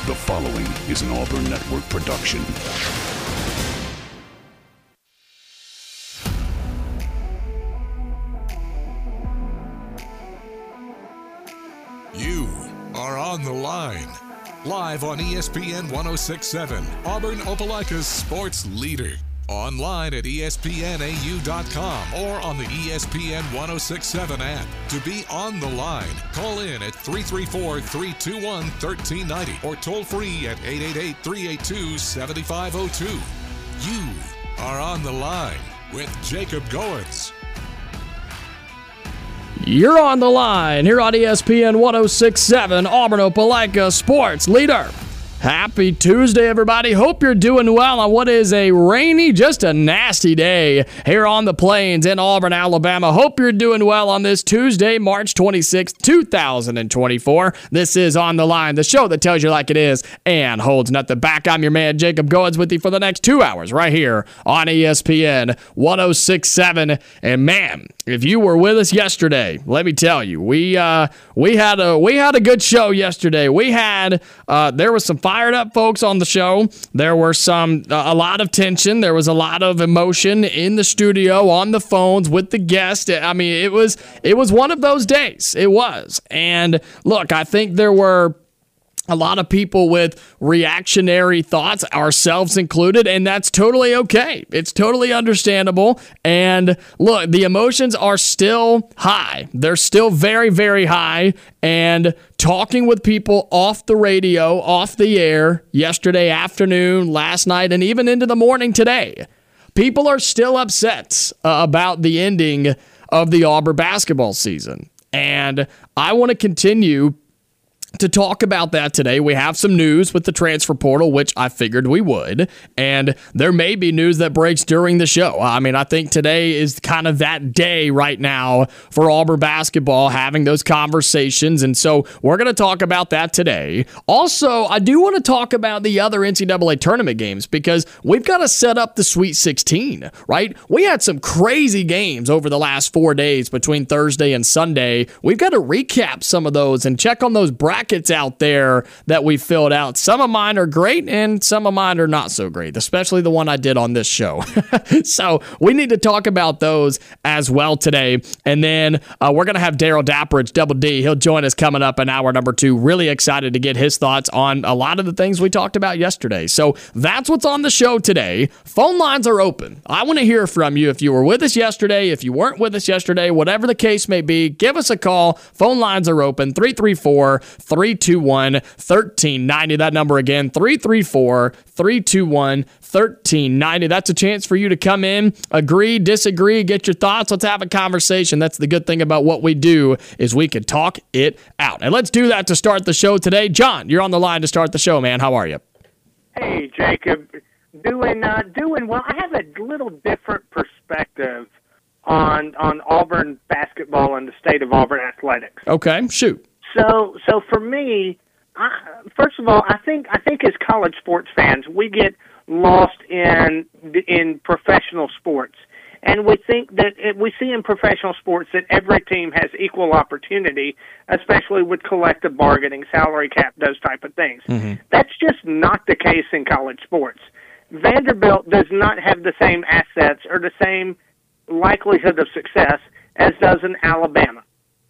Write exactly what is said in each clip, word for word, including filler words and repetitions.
The following is an Auburn Network production. You are on the line. Live on E S P N one oh six point seven, Auburn Opelika's sports leader. Online at E S P N A U dot com or on the E S P N one oh six point seven app. To be on the line, call in at three three four, three two one, one three nine zero or toll free at eight eight eight, three eight two, seven five zero two. You are on the line with Jacob Goins. You're on the line here on E S P N one oh six point seven, Auburn Opelika sports leader. Happy Tuesday, everybody. Hope you're doing well on what is a rainy, just a nasty day here on the plains in Auburn, Alabama. Hope you're doing well on this Tuesday, March twenty-sixth, two thousand twenty-four. This is On the Line, the show that tells you like it is and holds nothing back. I'm your man, Jacob Goins, with you for the next two hours right here on E S P N one oh six point seven. And man, if you were with us yesterday, let me tell you, we uh, we had a we had a good show yesterday. We had uh, there was some fired up folks on the show. There were some uh, a lot of tension. There was a lot of emotion in the studio, on the phones with the guest. I mean, it was it was one of those days. It was. And look, I think there were a lot of people with reactionary thoughts, ourselves included, and that's totally okay. It's totally understandable. And look, the emotions are still high. They're still very, very high. And talking with people off the radio, off the air, yesterday afternoon, last night, and even into the morning today, people are still upset uh, about the ending of the Auburn basketball season. And I want to continue to talk about that today. We have some news with the transfer portal, which I figured we would, and there may be news that breaks during the show. I mean, I think today is kind of that day right now for Auburn basketball, having those conversations, and so we're going to talk about that today. Also, I do want to talk about the other N C double A tournament games, because we've got to set up the Sweet sixteen, right? We had some crazy games over the last four days between Thursday and Sunday. We've got to recap some of those and check on those brackets out there that we filled out. Some of mine are great and some of mine are not so great, especially the one I did on this show. So we need to talk about those as well today. And then uh, we're going to have Daryl Dapperidge, Double D. He'll join us coming up in hour number two. Really excited to get his thoughts on a lot of the things we talked about yesterday. So that's what's on the show today. Phone lines are open. I want to hear from you. If you were with us yesterday, if you weren't with us yesterday, whatever the case may be, give us a call. Phone lines are open. three three four, three two one, one three nine zero. That number again, three three four, three two one, one three nine zero. That's a chance for you to come in, agree, disagree, get your thoughts. Let's have a conversation. That's the good thing about what we do, is we can talk it out. And let's do that to start the show today. John, you're on the line to start the show, man. How are you? Hey, Jacob. Doing uh, doing well. I have a little different perspective on on Auburn basketball and the state of Auburn athletics. Okay, shoot. So, so for me, I, first of all, I think I think as college sports fans, we get lost in in professional sports, and we think that it, we see in professional sports that every team has equal opportunity, especially with collective bargaining, salary cap, those type of things. Mm-hmm. That's just not the case in college sports. Vanderbilt does not have the same assets or the same likelihood of success as does in Alabama.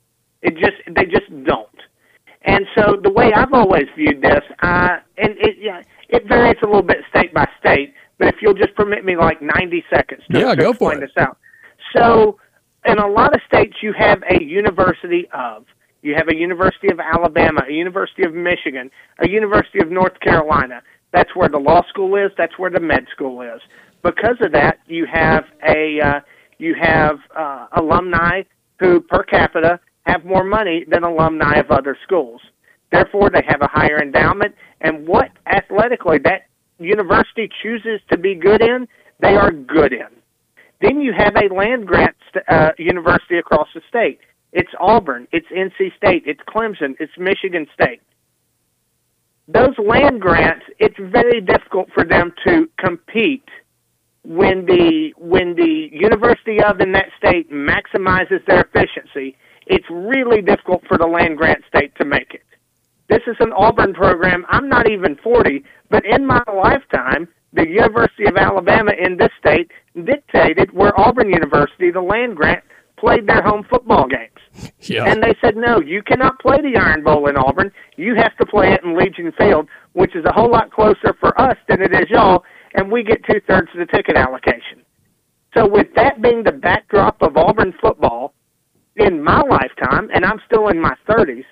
It just they just don't. And so the way I've always viewed this, uh, and it yeah, it varies a little bit state by state, but if you'll just permit me like ninety seconds to, yeah, to go explain for it. this out. So in a lot of states you have a university of, you have a University of Alabama, a University of Michigan, a University of North Carolina. That's where the law school is, that's where the med school is. Because of that, you have a uh, you have uh, alumni who per capita have more money than alumni of other schools. Therefore, they have a higher endowment, and what athletically that university chooses to be good in, they are good in. Then you have a land-grant uh, university across the state. It's Auburn, it's N C State, it's Clemson, it's Michigan State. Those land grants, it's very difficult for them to compete when the when the university of in that state maximizes their efficiency. It's really difficult for the land grant state to make it. This Texas and Auburn program, I'm not even forty, but in my lifetime, the University of Alabama in this state dictated where Auburn University, the land grant, played their home football games. Yeah. And they said, no, you cannot play the Iron Bowl in Auburn. You have to play it in Legion Field, which is a whole lot closer for us than it is y'all, and we get two-thirds of the ticket allocation. So with that being the backdrop of Auburn football in my lifetime, and I'm still in my thirties,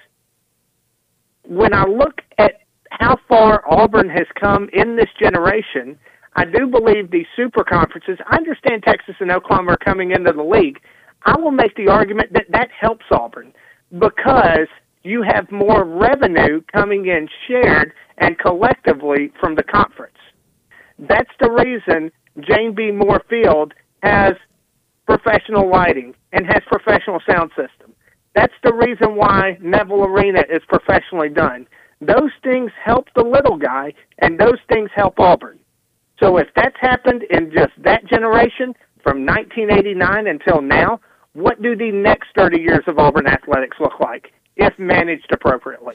when I look at how far Auburn has come in this generation, I do believe these super conferences, I understand Texas and Oklahoma are coming into the league. I will make the argument that that helps Auburn because you have more revenue coming in shared and collectively from the conference. That's the reason Jane B. Moore Field has professional lighting and has professional sound system. That's the reason why Neville Arena is professionally done. Those things help the little guy, and those things help Auburn. So if that's happened in just that generation, from nineteen eighty-nine until now, what do the next thirty years of Auburn athletics look like, if managed appropriately?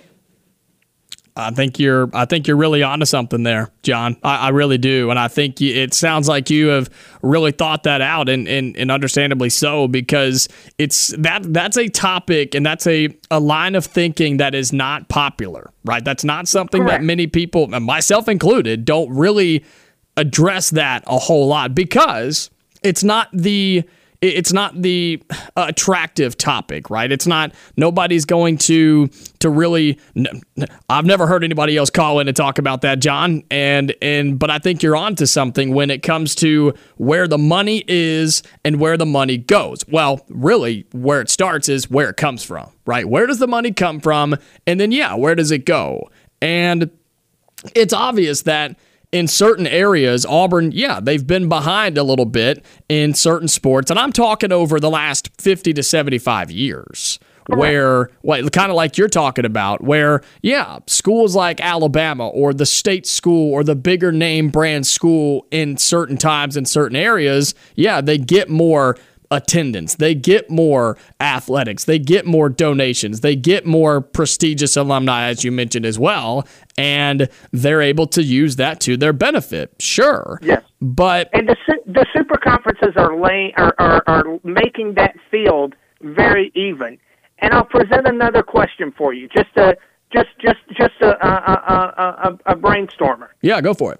I think you're. I think you're really onto something there, John. I, I really do, and I think you, it sounds like you have really thought that out, and, and, and understandably so, because it's that that's a topic and that's a, a line of thinking that is not popular, right? That's not something Correct. that many people, myself included, don't really address that a whole lot because it's not the. It's not the attractive topic, right? It's not, nobody's going to to really, I've never heard anybody else call in and talk about that, John. And, and but I think you're onto something when it comes to where the money is and where the money goes. Well, really, where it starts is where it comes from, right? Where does the money come from? And then, yeah, where does it go? And it's obvious that in certain areas, Auburn, yeah, they've been behind a little bit in certain sports. And I'm talking over the last fifty to seventy-five years, where, what, kind of like you're talking about, where, yeah, schools like Alabama or the state school or the bigger name brand school in certain times in certain areas, yeah, they get more attendance. They get more athletics. They get more donations. They get more prestigious alumni, as you mentioned as well, and they're able to use that to their benefit. Sure. Yes. But and the the super conferences are laying are, are are making that field very even. And I'll present another question for you, just a just just just a a a, a, a brainstormer. Yeah, go for it.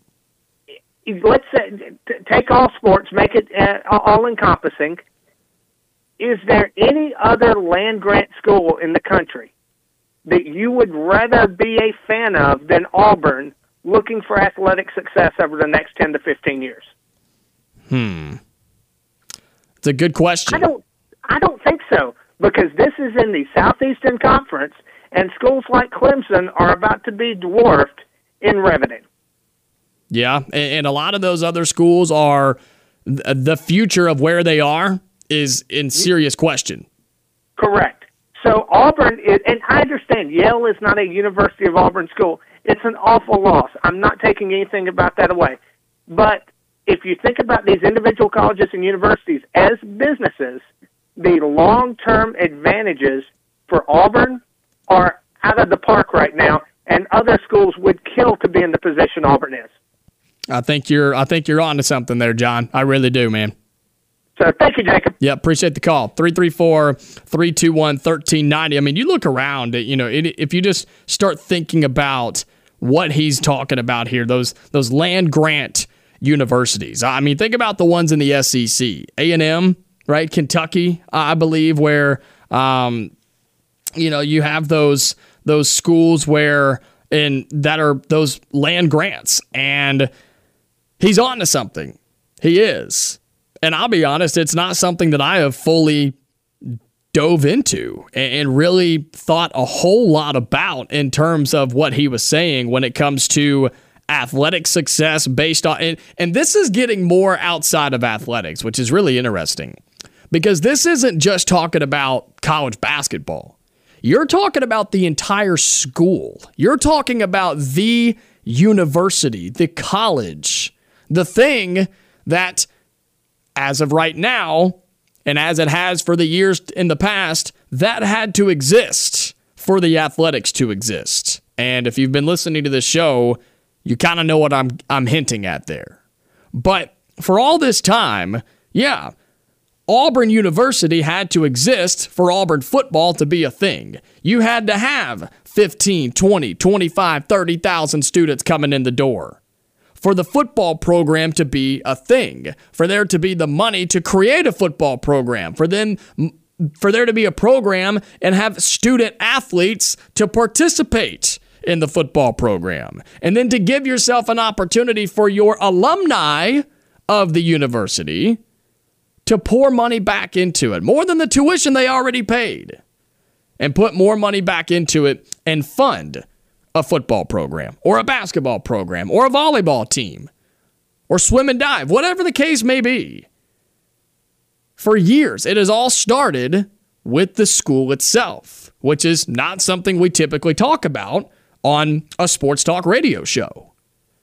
Let's say, t- take all sports, make it uh, all-encompassing. Is there any other land-grant school in the country that you would rather be a fan of than Auburn looking for athletic success over the next ten to fifteen years? Hmm. It's a good question. I don't, I don't think so, because this is in the Southeastern Conference, and schools like Clemson are about to be dwarfed in revenue. Yeah, and a lot of those other schools are, the future of where they are is in serious question. Correct. So Auburn, is, and I understand Yale is not a University of Auburn school. It's an awful loss. I'm not taking anything about that away. But if you think about these individual colleges and universities as businesses, the long-term advantages for Auburn are out of the park right now, and other schools would kill to be in the position Auburn is. I think you're I think you're on to something there, John. I really do, man. So thank you, Jacob. Yeah, appreciate the call. three three four, three two one, one three nine zero. I mean, you look around, you know, it, if you just start thinking about what he's talking about here, those those land grant universities. I mean, think about the ones in the S E C. A and M, right? Kentucky, I believe, where, um, you know, you have those those schools where, and that are those land grants. And he's on to something. He is. And I'll be honest, it's not something that I have fully dove into and really thought a whole lot about in terms of what he was saying when it comes to athletic success based on, and, and this is getting more outside of athletics, which is really interesting, because this isn't just talking about college basketball. You're talking about the entire school. You're talking about the university, the college, the thing that, as of right now, and as it has for the years in the past, that had to exist for the athletics to exist. And if you've been listening to this show, you kind of know what I'm I'm hinting at there. But for all this time, yeah, Auburn University had to exist for Auburn football to be a thing. You had to have fifteen, twenty, twenty-five, thirty thousand students coming in the door for the football program to be a thing, for there to be the money to create a football program, for them for there to be a program and have student athletes to participate in the football program, and then to give yourself an opportunity for your alumni of the university to pour money back into it, more than the tuition they already paid, and put more money back into it and fund a football program or a basketball program or a volleyball team or swim and dive, whatever the case may be. For years, it has all started with the school itself, which is not something we typically talk about on a sports talk radio show.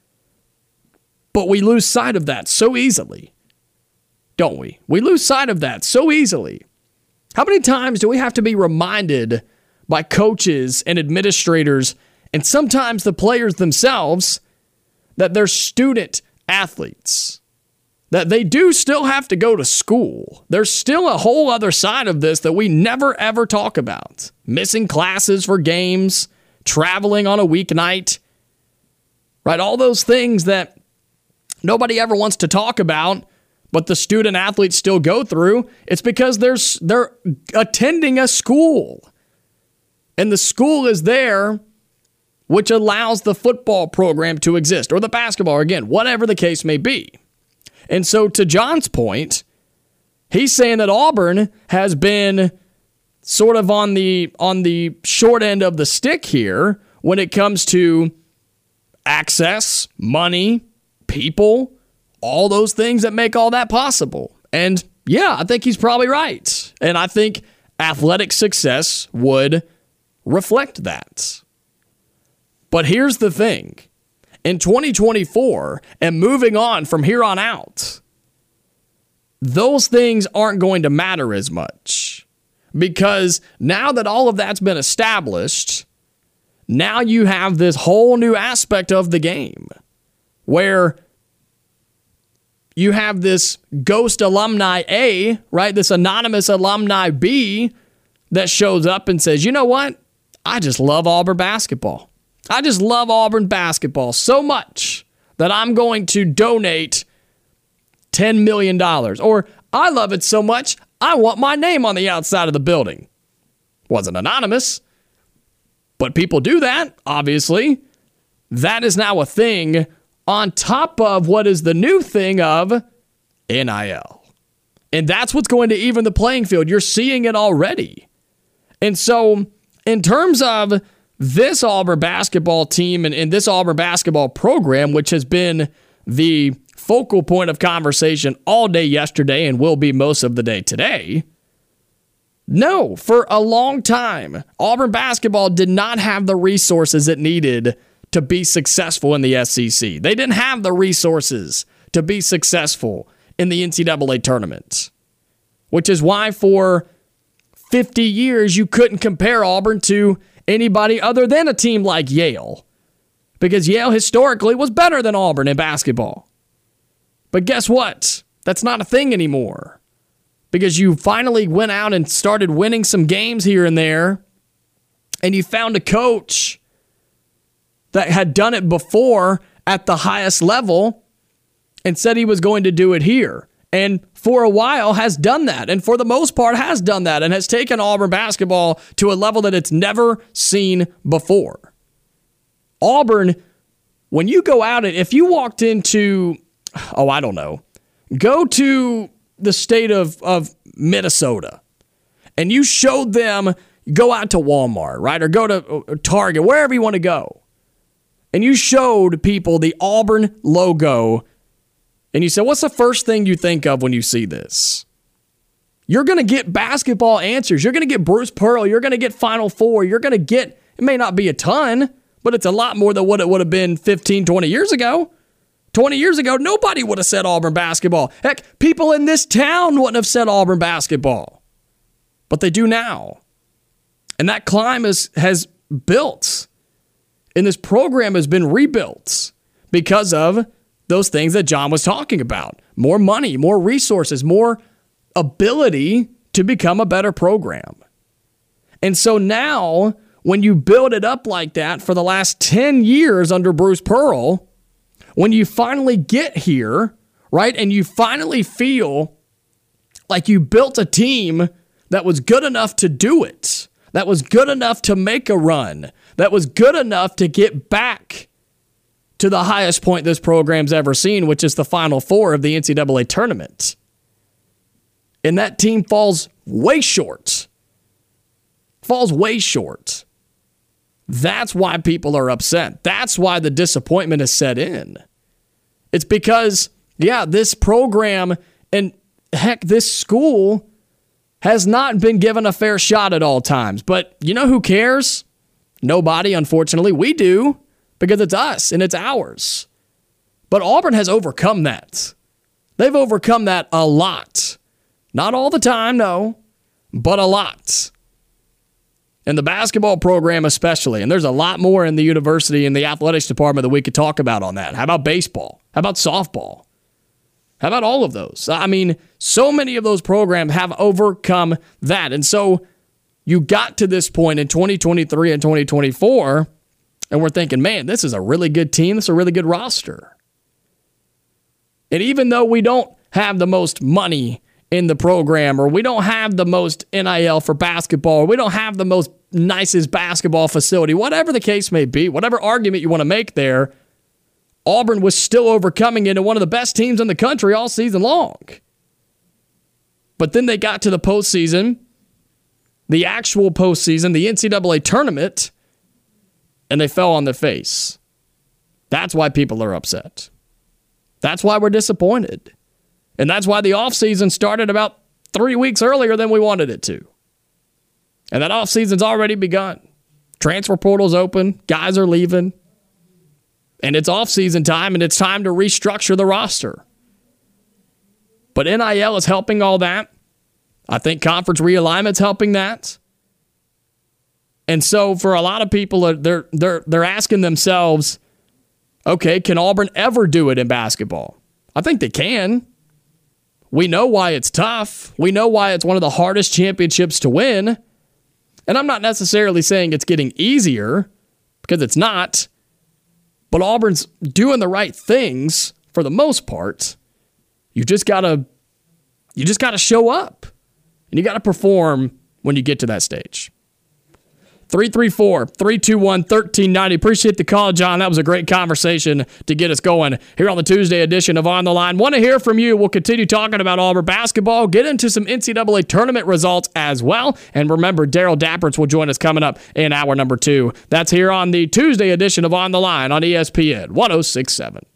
But we lose sight of that so easily, don't we? We lose sight of that so easily. How many times do we have to be reminded by coaches and administrators, and sometimes the players themselves, that they're student athletes, that they do still have to go to school? There's still a whole other side of this that we never ever talk about. Missing classes for games, traveling on a weeknight, right? All those things that nobody ever wants to talk about, but the student athletes still go through. It's because they're, they're attending a school. And the school is there, which allows the football program to exist, or the basketball, or again, whatever the case may be. And so to John's point, he's saying that Auburn has been sort of on the on the short end of the stick here when it comes to access, money, people, all those things that make all that possible. And yeah, I think he's probably right. And I think athletic success would reflect that. But here's the thing. In twenty twenty-four, and moving on from here on out, those things aren't going to matter as much. Because now that all of that's been established, now you have this whole new aspect of the game where you have this ghost alumni A, right? This anonymous alumni B that shows up and says, you know what? I just love Auburn basketball. I just love Auburn basketball so much that I'm going to donate ten million dollars. Or I love it so much, I want my name on the outside of the building. Wasn't anonymous, but people do that, obviously. That is now a thing on top of what is the new thing of N I L. And that's what's going to even the playing field. You're seeing it already. And so in terms of this Auburn basketball team and, and this Auburn basketball program, which has been the focal point of conversation all day yesterday and will be most of the day today, no, for a long time, Auburn basketball did not have the resources it needed to be successful in the S E C. They didn't have the resources to be successful in the N C double A tournament, which is why for fifty years you couldn't compare Auburn to anybody other than a team like Yale, because Yale historically was better than Auburn in basketball. But guess what? That's not a thing anymore, because you finally went out and started winning some games here and there, and you found a coach that had done it before at the highest level and said he was going to do it here. And for a while has done that, and for the most part has done that, and has taken Auburn basketball to a level that it's never seen before. Auburn, when you go out, and if you walked into, oh, I don't know, go to the state of, of Minnesota, and you showed them, go out to Walmart, right, or go to Target, wherever you want to go, and you showed people the Auburn logo, and you said, what's the first thing you think of when you see this? You're going to get basketball answers. You're going to get Bruce Pearl. You're going to get Final Four. You're going to get, it may not be a ton, but it's a lot more than what it would have been fifteen, twenty years ago. twenty years ago, nobody would have said Auburn basketball. Heck, people in this town wouldn't have said Auburn basketball. But they do now. And that climb is, has built. And this program has been rebuilt because of those things that John was talking about. More money, more resources, more ability to become a better program. And so now, when you build it up like that for the last ten years under Bruce Pearl, when you finally get here, right, and you finally feel like you built a team that was good enough to do it, that was good enough to make a run, that was good enough to get back to the highest point this program's ever seen, which is the Final Four of the N C double A tournament. And that team falls way short. Falls way short. That's why people are upset. That's why the disappointment has set in. It's because, yeah, this program and heck, this school has not been given a fair shot at all times. But you know who cares? Nobody, unfortunately. We do, because it's us and it's ours. But Auburn has overcome that. They've overcome that a lot. Not all the time, no, but a lot. And the basketball program especially. And there's a lot more in the university and the athletics department that we could talk about on that. How about baseball? How about softball? How about all of those? I mean, so many of those programs have overcome that. And so you got to this point in twenty twenty-three and twenty twenty-four, and we're thinking, man, this is a really good team. This is a really good roster. And even though we don't have the most money in the program, or we don't have the most N I L for basketball, or we don't have the most nicest basketball facility, whatever the case may be, whatever argument you want to make there, Auburn was still overcoming into one of the best teams in the country all season long. But then they got to the postseason, the actual postseason, the N C double A tournament, and they fell on their face. That's why people are upset. That's why we're disappointed. And that's why the offseason started about three weeks earlier than we wanted it to. And that offseason's already begun. Transfer portal's open. Guys are leaving. And it's offseason time, and it's time to restructure the roster. But N I L is helping all that. I think conference realignment's helping that. And so for a lot of people, they're they're they're asking themselves, okay, can Auburn ever do it in basketball? I think they can. We know why it's tough. We know why it's one of the hardest championships to win. And I'm not necessarily saying it's getting easier, because it's not. But Auburn's doing the right things for the most part. You just gotta, you just gotta show up, and you gotta perform when you get to that stage. three three four, three two one, one three nine zero. Appreciate the call, John. That was a great conversation to get us going here on the Tuesday edition of On the Line. Want to hear from you. We'll continue talking about Auburn basketball, get into some N C double A tournament results as well. And remember, Daryl Dapperts will join us coming up in hour number two. That's here on the Tuesday edition of On the Line on E S P N one oh six point seven.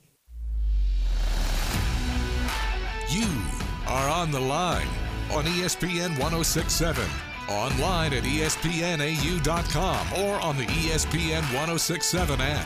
You are on the line on E S P N one oh six point seven. Online at E S P N A U dot com or on the E S P N one oh six point seven app.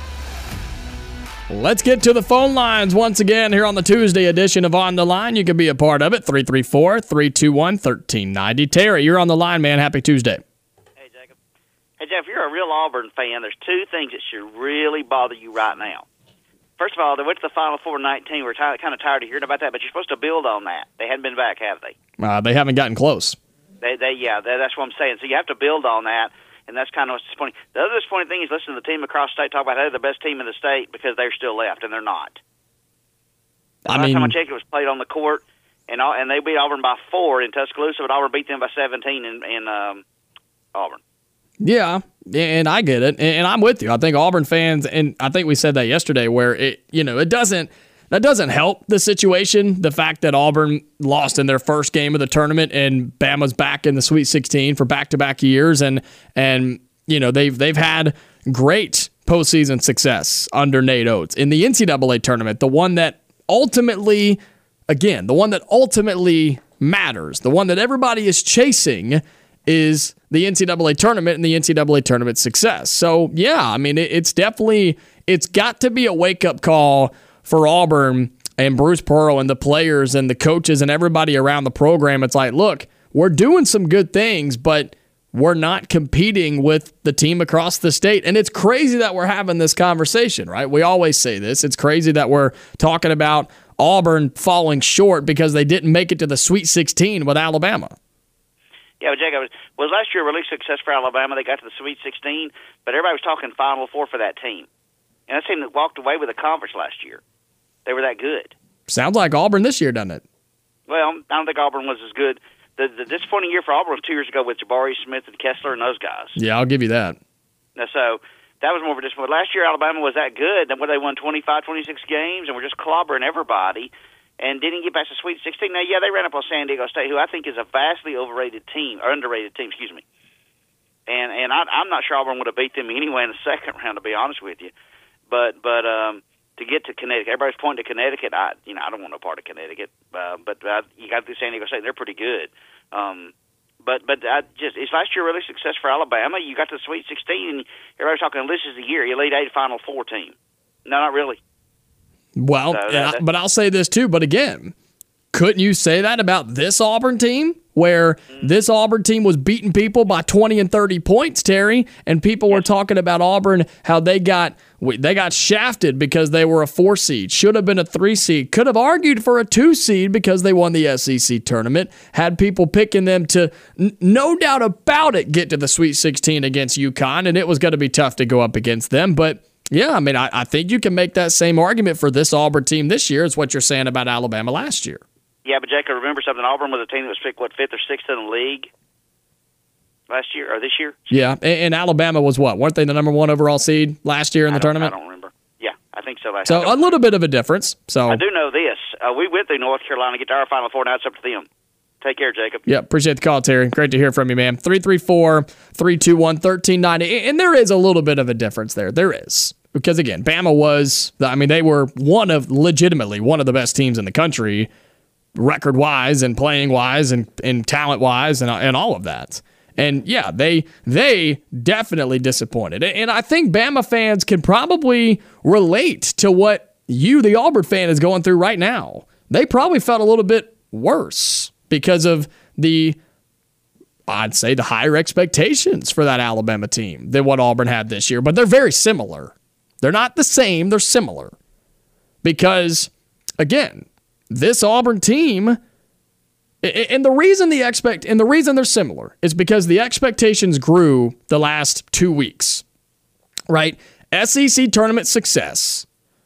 Let's get to the phone lines once again here on the Tuesday edition of On the Line. You can be a part of it, three three four, three two one, one three nine zero. Terry, you're on the line, man. Happy Tuesday. Hey, Jacob. Hey, Jeff, you're a real Auburn fan. There's two things that should really bother you right now. First of all, they went to the Final Four in nineteen. We're t- kind of tired of hearing about that, but you're supposed to build on that. They hadn't been back, have they? Uh, they haven't gotten close. They, they, yeah, they, that's what I'm saying. So you have to build on that, and that's kind of what's disappointing. The other disappointing thing is listen to the team across the state talk about how they're the best team in the state because they're still left, and they're not. The I last mean, time I checked, it was played on the court, and all, and they beat Auburn by four in Tuscaloosa, but Auburn beat them by seventeen in, in um, Auburn. Yeah, and I get it, and I'm with you. I think Auburn fans, and I think we said that yesterday, where it, you know, it doesn't. That doesn't help the situation, the fact that Auburn lost in their first game of the tournament and Bama's back in the Sweet sixteen for back-to-back years. And, and you know, they've they've had great postseason success under Nate Oates in the N C double A tournament, the one that ultimately, again, the one that ultimately matters, the one that everybody is chasing is the N C double A tournament and the N C double A tournament success. So, yeah, I mean, it, it's definitely, it's got to be a wake-up call for Auburn and Bruce Pearl and the players and the coaches and everybody around the program. It's like, look, we're doing some good things, but we're not competing with the team across the state. And it's crazy that we're having this conversation, right? We always say this. It's crazy that we're talking about Auburn falling short because they didn't make it to the Sweet sixteen with Alabama. Yeah, but Jacob, was last year a really success for Alabama? They got to the Sweet sixteen, but everybody was talking Final Four for that team. And that team that walked away with the conference last year. They were that good. Sounds like Auburn this year, doesn't it? Well, I don't think Auburn was as good. The, the disappointing year for Auburn was two years ago with Jabari Smith and Kessler and those guys. Yeah, I'll give you that. Now, so that was more of a disappointment. Last year, Alabama was that good. Then when they won twenty-five, twenty-six games and were just clobbering everybody and didn't get past the Sweet sixteen. Now, yeah, they ran up on San Diego State, who I think is a vastly overrated team, or underrated team, excuse me. And and I, I'm not sure Auburn would have beat them anyway in the second round, to be honest with you. But but um, to get to Connecticut, everybody's pointing to Connecticut. I you know I don't want no part of Connecticut, uh, but uh, you got to do San Diego State. They're pretty good. Um, but but I just is last year really success for Alabama? You got to the Sweet sixteen, and everybody's talking this is the year. You lead eight Final Four team. No, not really. Well, so that, and I, that, but I'll say this too. But again, couldn't you say that about this Auburn team? Where this Auburn team was beating people by twenty and thirty points, Terry, and people were talking about Auburn, how they got they got shafted because they were a four seed, should have been a three seed, could have argued for a two seed because they won the S E C tournament, had people picking them to, n- no doubt about it, get to the Sweet sixteen against UConn, and it was going to be tough to go up against them, but yeah, I mean, I, I think you can make that same argument for this Auburn team this year as what you're saying about Alabama last year. Yeah, but Jacob, remember something? Auburn was a team that was picked, what, fifth or sixth in the league last year, or this year? Yeah, and, and Alabama was what? Weren't they the number one overall seed last year in the I tournament? I don't remember. Yeah, I think so last So year. a little bit of a difference. So I do know this. Uh, we went through North Carolina to get to our Final Four. Now it's up to them. Take care, Jacob. Yeah, appreciate the call, Terry. Great to hear from you, man. three three four, three two one, one three nine zero. And there is a little bit of a difference there. There is. Because, again, Bama was, I mean, they were one of, legitimately, one of the best teams in the country, record-wise and playing-wise and, and talent-wise and, and all of that. And, yeah, they they definitely disappointed. And I think Bama fans can probably relate to what you, the Auburn fan, is going through right now. They probably felt a little bit worse because of the, I'd say, the higher expectations for that Alabama team than what Auburn had this year. But they're very similar. They're not the same. They're similar. Because, again, this Auburn team, and the reason the expect and the reason they're similar is because the expectations grew the last two weeks. Right? S E C tournament success.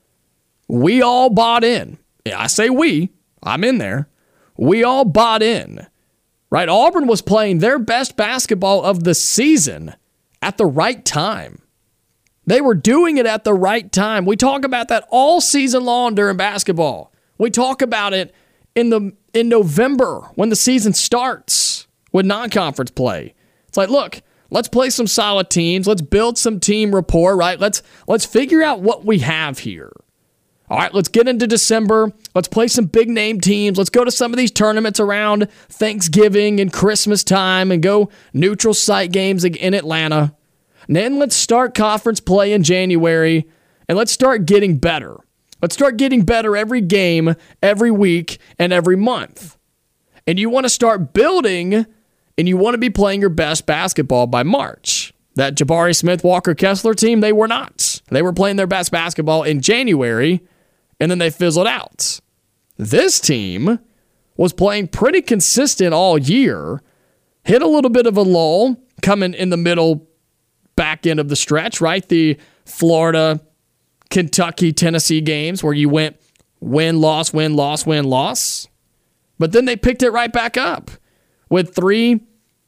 We all bought in. Yeah, I say we. I'm in there. We all bought in. Right? Auburn was playing their best basketball of the season at the right time. They were doing it at the right time. We talk about that all season long during basketball. We talk about it in the in November when the season starts with non-conference play. It's like, look, let's play some solid teams. Let's build some team rapport, right? Let's let's figure out what we have here. All right, let's get into December. Let's play some big name teams. Let's go to some of these tournaments around Thanksgiving and Christmas time and go neutral site games in Atlanta. And then let's start conference play in January, and let's start getting better. Let's start getting better every game, every week, and every month. And you want to start building, and you want to be playing your best basketball by March. That Jabari Smith, Walker Kessler team, they were not. They were playing their best basketball in January, and then they fizzled out. This team was playing pretty consistent all year, hit a little bit of a lull coming in the middle back end of the stretch, right? The Florida, Kentucky, Tennessee games where you went win, loss, win, loss, win, loss. But then they picked it right back up with three,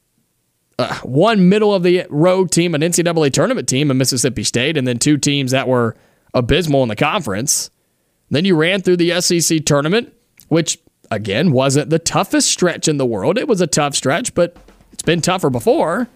uh, one middle of the road team, an N C double A tournament team in Mississippi State, and then two teams that were abysmal in the conference. Then you ran through the S E C tournament, which, again, wasn't the toughest stretch in the world. It was a tough stretch, but it's been tougher before.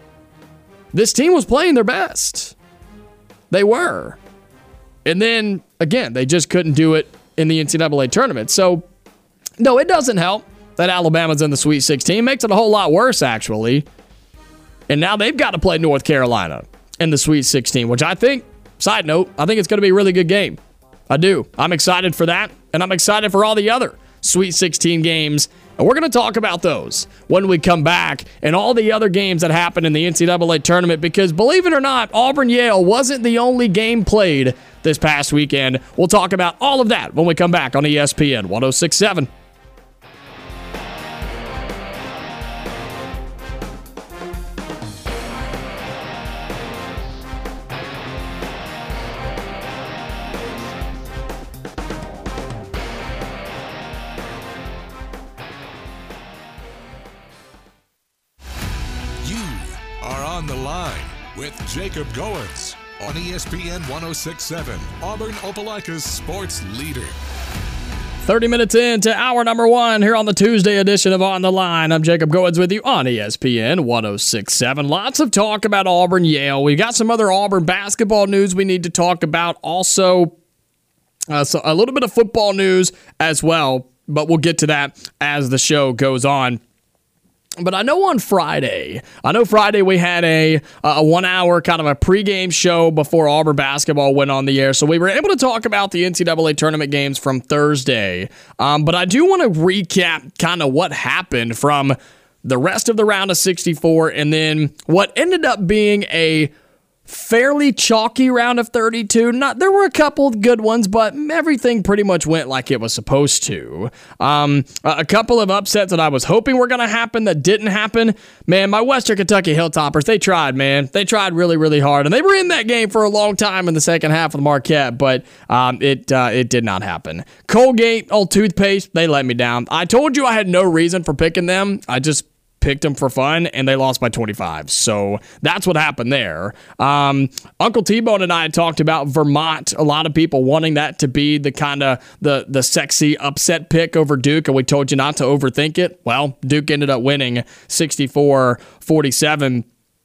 This team was playing their best. They were. And then, again, they just couldn't do it in the N C double A tournament. So, no, it doesn't help that Alabama's in the Sweet sixteen. It makes it a whole lot worse, actually. And now they've got to play North Carolina in the Sweet sixteen, which I think, side note, I think it's going to be a really good game. I do. I'm excited for that, and I'm excited for all the other Sweet sixteen games And we're going to talk about those when we come back and all the other games that happened in the N C double A tournament because, believe it or not, Auburn-Yale wasn't the only game played this past weekend. We'll talk about all of that when we come back on E S P N one oh six point seven. On the Line with Jacob Goins on E S P N one oh six point seven, Auburn Opelika's sports leader. thirty minutes into hour number one here on the Tuesday edition of On the Line. I'm Jacob Goins with you on E S P N one oh six point seven. Lots of talk about Auburn-Yale. We've got some other Auburn basketball news we need to talk about. Also, uh, so a little bit of football news as well, but we'll get to that as the show goes on. But I know on Friday, I know Friday we had a a one-hour kind of a pregame show before Auburn basketball went on the air, so we were able to talk about the N C double A tournament games from Thursday. Um, but I do want to recap kind of what happened from the rest of the round of sixty-four and then what ended up being a fairly chalky round of thirty-two. Not there were a couple of good ones, but everything pretty much went like it was supposed to. Um, a couple of upsets that I was hoping were going to happen that didn't happen. Man, my Western Kentucky Hilltoppers, they tried, man. They tried really, really hard, and they were in that game for a long time in the second half of the Marquette, but um, it uh, it did not happen. Colgate, old toothpaste, they let me down. I told you I had no reason for picking them. I just picked them for fun, and they lost by twenty-five. So that's what happened there. Um, Uncle T-Bone and I had talked about Vermont. A lot of people wanting that to be the kind of the, the sexy upset pick over Duke, and we told you not to overthink it. Well, Duke ended up winning sixty-four forty-seven.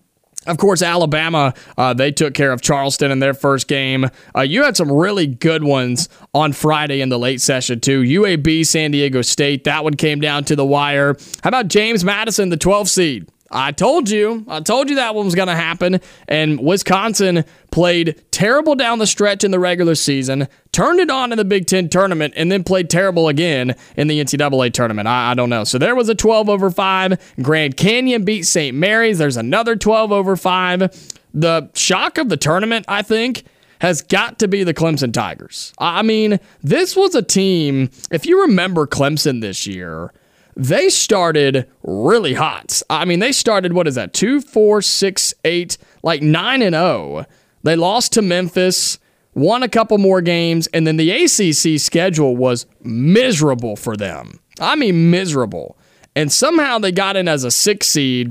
Of course, Alabama, uh, they took care of Charleston in their first game. Uh, you had some really good ones on Friday in the late session, too. U A B, San Diego State, that one came down to the wire. How about James Madison, the twelfth seed? I told you. I told you that one was going to happen. And Wisconsin played terrible down the stretch in the regular season, turned it on in the Big Ten tournament, and then played terrible again in the N C double A tournament. I, I don't know. So there was a twelve over five. Grand Canyon beat Saint Mary's. There's another twelve over five. The shock of the tournament, I think, has got to be the Clemson Tigers. I mean, this was a team, if you remember Clemson this year, they started really hot. I mean, they started, what is that, two, four, six, eight, like nine and oh. They lost to Memphis, won a couple more games, and then the A C C schedule was miserable for them. I mean, miserable. And somehow they got in as a six seed,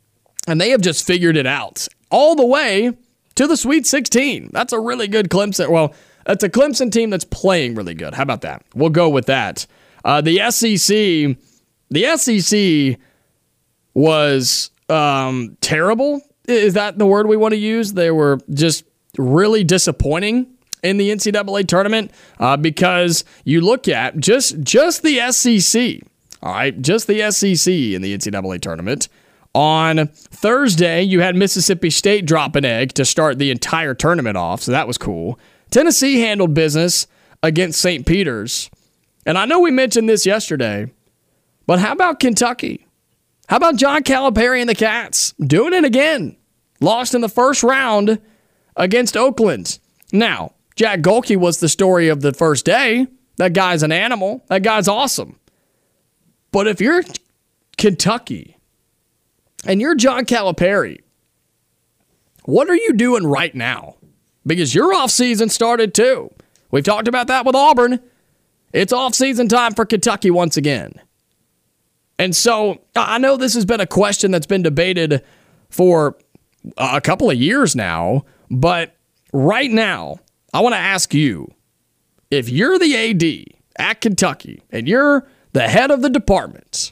and they have just figured it out all the way to the Sweet sixteen. That's a really good Clemson. Well, that's a Clemson team that's playing really good. How about that? We'll go with that. Uh, the S E C... The S E C was um, terrible. Is that the word we want to use? They were just really disappointing in the N C double A tournament uh, because you look at just, just the S E C, all right, just the S E C in the N C double A tournament. On Thursday, you had Mississippi State drop an egg to start the entire tournament off, so that was cool. Tennessee handled business against Saint Peter's. And I know we mentioned this yesterday, but how about Kentucky? How about John Calipari and the Cats? Doing it again. Lost in the first round against Oakland. Now, Jack Golke was the story of the first day. That guy's an animal. That guy's awesome. But if you're Kentucky and you're John Calipari, what are you doing right now? Because your offseason started too. We've talked about that with Auburn. It's offseason time for Kentucky once again. And so I know this has been a question that's been debated for a couple of years now, but right now, I want to ask you, if you're the A D at Kentucky and you're the head of the department,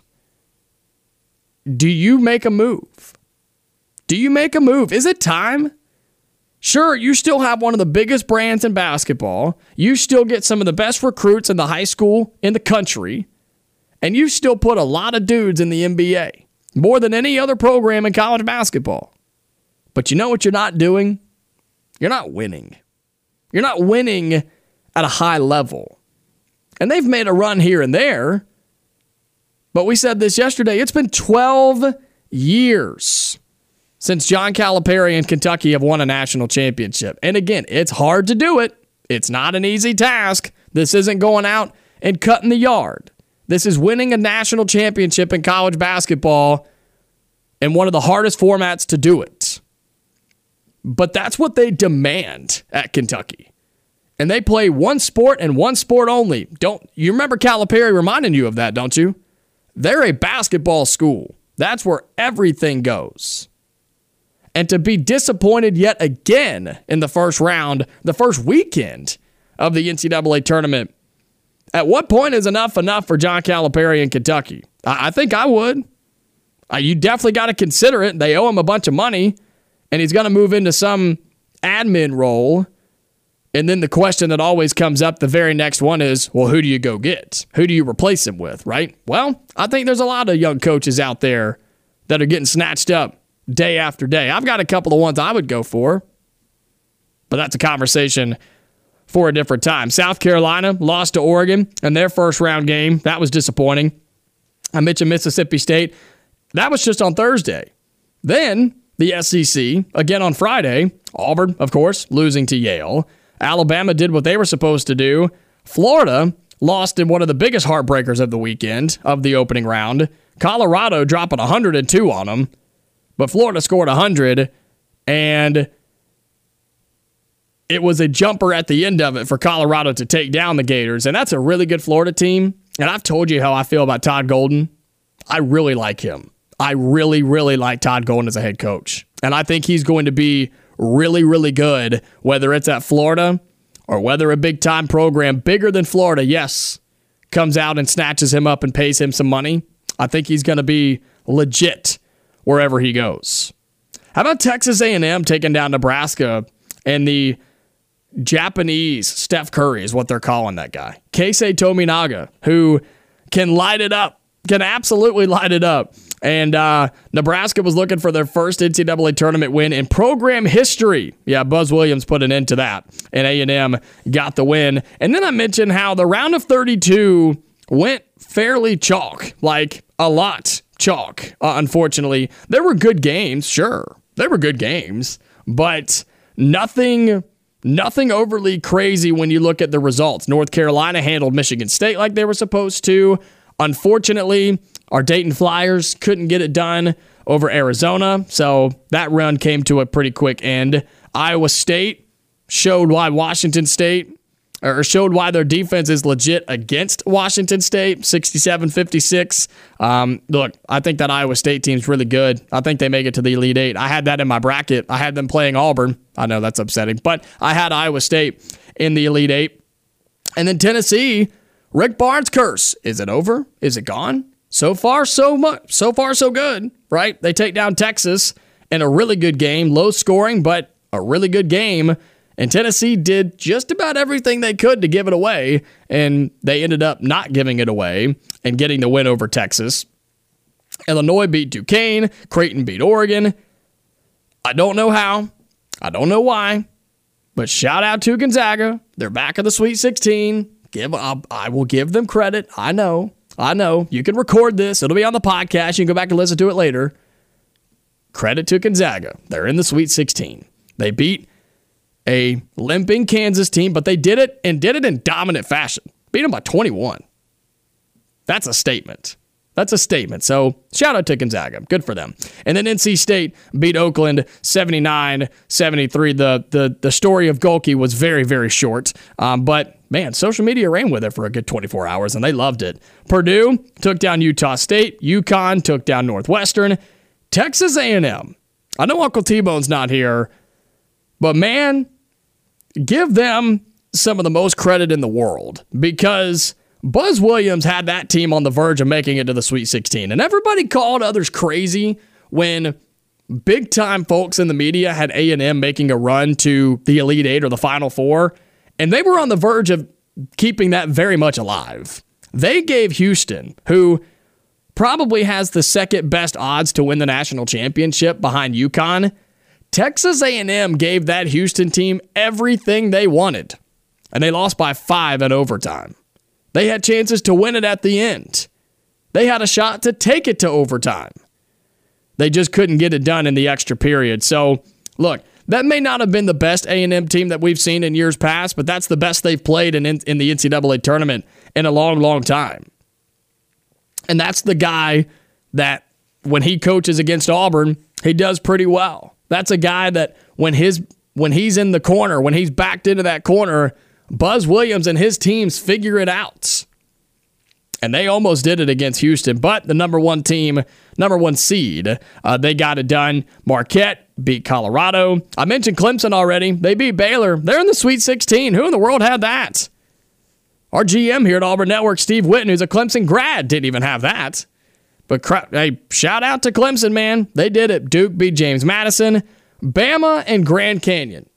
do you make a move? Do you make a move? Is it time? Sure, you still have one of the biggest brands in basketball. You still get some of the best recruits in the high school in the country. And you still put a lot of dudes in the N B A, more than any other program in college basketball. But you know what you're not doing? You're not winning. You're not winning at a high level. And they've made a run here and there, But we said this yesterday. It's been twelve years since John Calipari and Kentucky have won a national championship. And again, it's hard to do it. It's not an easy task. This isn't going out and cutting the yard. This is winning a national championship in college basketball in one of the hardest formats to do it. But that's what they demand at Kentucky. And they play one sport and one sport only. Don't you remember Calipari reminding you of that, don't you? They're a basketball school. That's where everything goes. And to be disappointed yet again in the first round, the first weekend of the N C double A tournament, at what point is enough enough for John Calipari in Kentucky? I, I think I would. Uh, you definitely got to consider it. They owe him a bunch of money, and he's going to move into some admin role. And then the question that always comes up, the very next one is, well, who do you go get? Who do you replace him with, right? Well, I think there's a lot of young coaches out there that are getting snatched up day after day. I've got a couple of ones I would go for, but that's a conversation for a different time. South Carolina lost to Oregon in their first round game. That was disappointing. I mentioned Mississippi State. That was just on Thursday. Then the S E C, again on Friday, Auburn, of course, losing to Yale. Alabama did what they were supposed to do. Florida lost in one of the biggest heartbreakers of the weekend, of the opening round. Colorado dropping one hundred two on them, but Florida scored one hundred, and it was a jumper at the end of it for Colorado to take down the Gators, and that's a really good Florida team. And I've told you how I feel about Todd Golden. I really like him. I really, really like Todd Golden as a head coach, and I think he's going to be really, really good, whether it's at Florida or whether a big-time program bigger than Florida, yes, comes out and snatches him up and pays him some money. I think he's going to be legit wherever he goes. How about Texas A and M taking down Nebraska, and the Japanese Steph Curry is what they're calling that guy, Keisei Tominaga, who can light it up, can absolutely light it up. And uh, Nebraska was looking for their first N C double A tournament win in program history. Yeah, Buzz Williams put an end to that, and A and M got the win. And then I mentioned how the round of thirty-two went fairly chalk, like a lot chalk, uh, unfortunately. There were good games, sure. There were good games, but nothing, nothing overly crazy when you look at the results. North Carolina handled Michigan State like they were supposed to. Unfortunately, our Dayton Flyers couldn't get it done over Arizona, so that run came to a pretty quick end. Iowa State showed why Washington State, or showed why their defense is legit against Washington State, sixty-seven fifty-six. Um, look, I think that Iowa State team's really good. I think they make it to the Elite Eight. I had that in my bracket. I had them playing Auburn. I know that's upsetting, but I had Iowa State in the Elite Eight. And then Tennessee, Rick Barnes' curse. Is it over? Is it gone? So far, so much. So far, so good, right? They take down Texas in a really good game, low scoring, but a really good game. And Tennessee did just about everything they could to give it away, and they ended up not giving it away and getting the win over Texas. Illinois beat Duquesne. Creighton beat Oregon. I don't know how. I don't know why. But shout out to Gonzaga. They're back in the Sweet sixteen. Give, I'll, I will give them credit. I know. I know. You can record this. It'll be on the podcast. You can go back and listen to it later. Credit to Gonzaga. They're in the Sweet sixteen. They beat a limping Kansas team, but they did it and did it in dominant fashion. Beat them by twenty-one. That's a statement. That's a statement. So shout out to Gonzaga. Good for them. And then N C State beat Oakland seventy-nine seventy-three. The the the story of Golke was very, very short. Um, but, man, social media ran with it for a good twenty-four hours, and they loved it. Purdue took down Utah State. UConn took down Northwestern. Texas A and M. I know Uncle T-Bone's not here, but, man, give them some of the most credit in the world, because Buzz Williams had that team on the verge of making it to the Sweet sixteen. And everybody called others crazy when big-time folks in the media had A and M making a run to the Elite Eight or the Final Four, and they were on the verge of keeping that very much alive. They gave Houston, who probably has the second best odds to win the national championship behind UConn, Texas A and M gave that Houston team everything they wanted, and they lost by five in overtime. They had chances to win it at the end. They had a shot to take it to overtime. They just couldn't get it done in the extra period. So, look, that may not have been the best A and M team that we've seen in years past, but that's the best they've played in, in the N C double A tournament in a long, long time. And that's the guy that, when he coaches against Auburn, he does pretty well. That's a guy that when his when he's in the corner, when he's backed into that corner, Buzz Williams and his teams figure it out. And they almost did it against Houston, but the number one team, number one seed, uh, they got it done. Marquette beat Colorado. I mentioned Clemson already. They beat Baylor. They're in the Sweet sixteen. Who in the world had that? Our G M here at Auburn Network, Steve Witten, who's a Clemson grad, didn't even have that. But crap, hey, shout out to Clemson, man. They did it. Duke beat James Madison. Bama and Grand Canyon.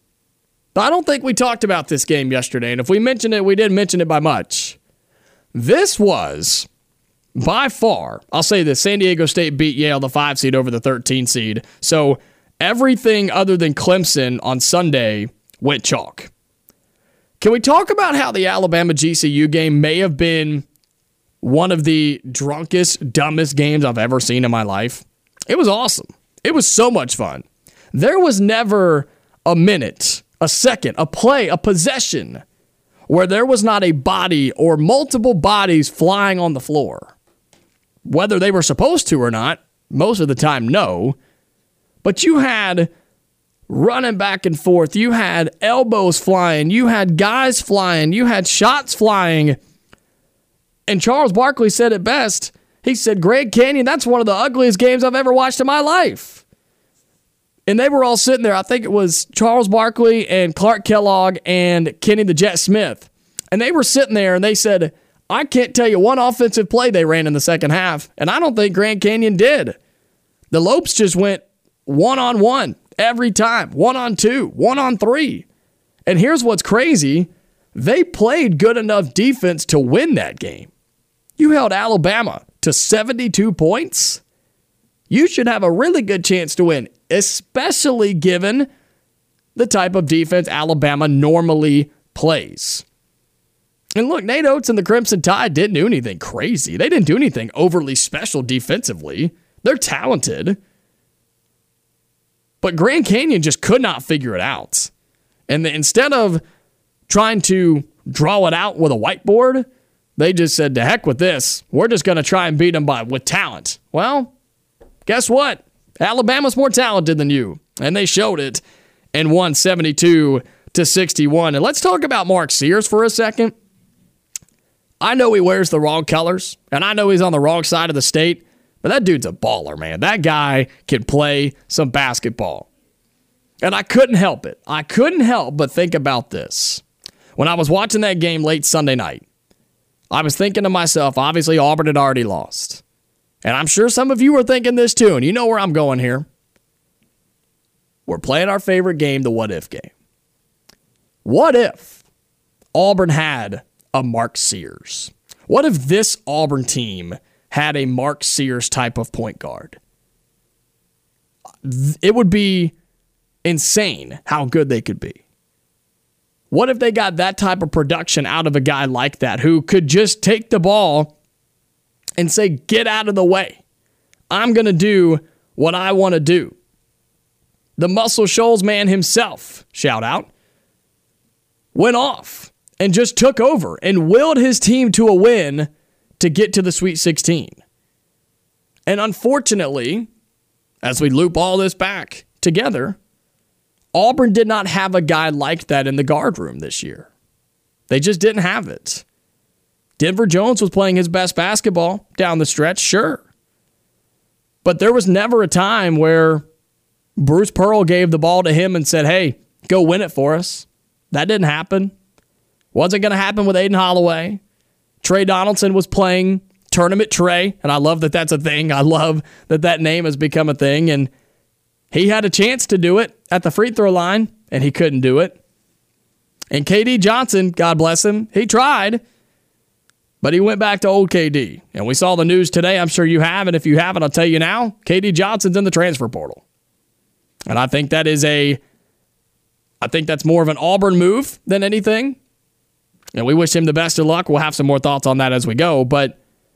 I don't think we talked about this game yesterday, and if we mentioned it, we didn't mention it by much. This was, by far, I'll say this, San Diego State beat Yale, the five seed, over the thirteen seed. So everything other than Clemson on Sunday went chalk. Can we talk about how the Alabama G C U game may have been one of the drunkest, dumbest games I've ever seen in my life? It was awesome. It was so much fun. There was never a minute, a second, a play, a possession where there was not a body or multiple bodies flying on the floor. Whether they were supposed to or not, most of the time, no. But you had running back and forth. You had elbows flying. You had guys flying. You had shots flying. And Charles Barkley said it best. He said, Grand Canyon, that's one of the ugliest games I've ever watched in my life. And they were all sitting there. I think it was Charles Barkley and Clark Kellogg and Kenny the Jet Smith. And they were sitting there and they said, I can't tell you one offensive play they ran in the second half. And I don't think Grand Canyon did. The Lopes just went one-on-one every time. One-on-two, one-on-three. And here's what's crazy. They played good enough defense to win that game. You held Alabama to seventy-two points. You should have a really good chance to win, especially given the type of defense Alabama normally plays. And look, Nate Oates and the Crimson Tide didn't do anything crazy. They didn't do anything overly special defensively. They're talented. But Grand Canyon just could not figure it out. And instead of trying to draw it out with a whiteboard, they just said, to heck with this. We're just going to try and beat them by with talent. Well, guess what? Alabama's more talented than you. And they showed it and won seventy-two to sixty-one. And let's talk about Mark Sears for a second. I know he wears the wrong colors, and I know he's on the wrong side of the state, but that dude's a baller, man. That guy can play some basketball. And I couldn't help it. I couldn't help but think about this. When I was watching that game late Sunday night, I was thinking to myself, obviously Auburn had already lost. And I'm sure some of you were thinking this too, and you know where I'm going here. We're playing our favorite game, the what-if game. What if Auburn had a Mark Sears? What if this Auburn team had a Mark Sears type of point guard? It would be insane how good they could be. What if they got that type of production out of a guy like that who could just take the ball and say, get out of the way. I'm going to do what I want to do. The Muscle Shoals man himself, shout out, went off and just took over and willed his team to a win to get to the Sweet sixteen. And unfortunately, as we loop all this back together, Auburn did not have a guy like that in the guard room this year. They just didn't have it. Denver Jones was playing his best basketball down the stretch, sure. But there was never a time where Bruce Pearl gave the ball to him and said, hey, go win it for us. That didn't happen. Wasn't going to happen with Aiden Holloway. Trey Donaldson was playing Tournament Trey, and I love that that's a thing. I love that that name has become a thing, and he had a chance to do it at the free throw line, and he couldn't do it. And K D Johnson, God bless him, he tried, but he went back to old K D. And we saw the news today. I'm sure you have, and if you haven't, I'll tell you now, K D Johnson's in the transfer portal. And I think that is a, I think that's more of an Auburn move than anything. And we wish him the best of luck. We'll have some more thoughts on that as we go. But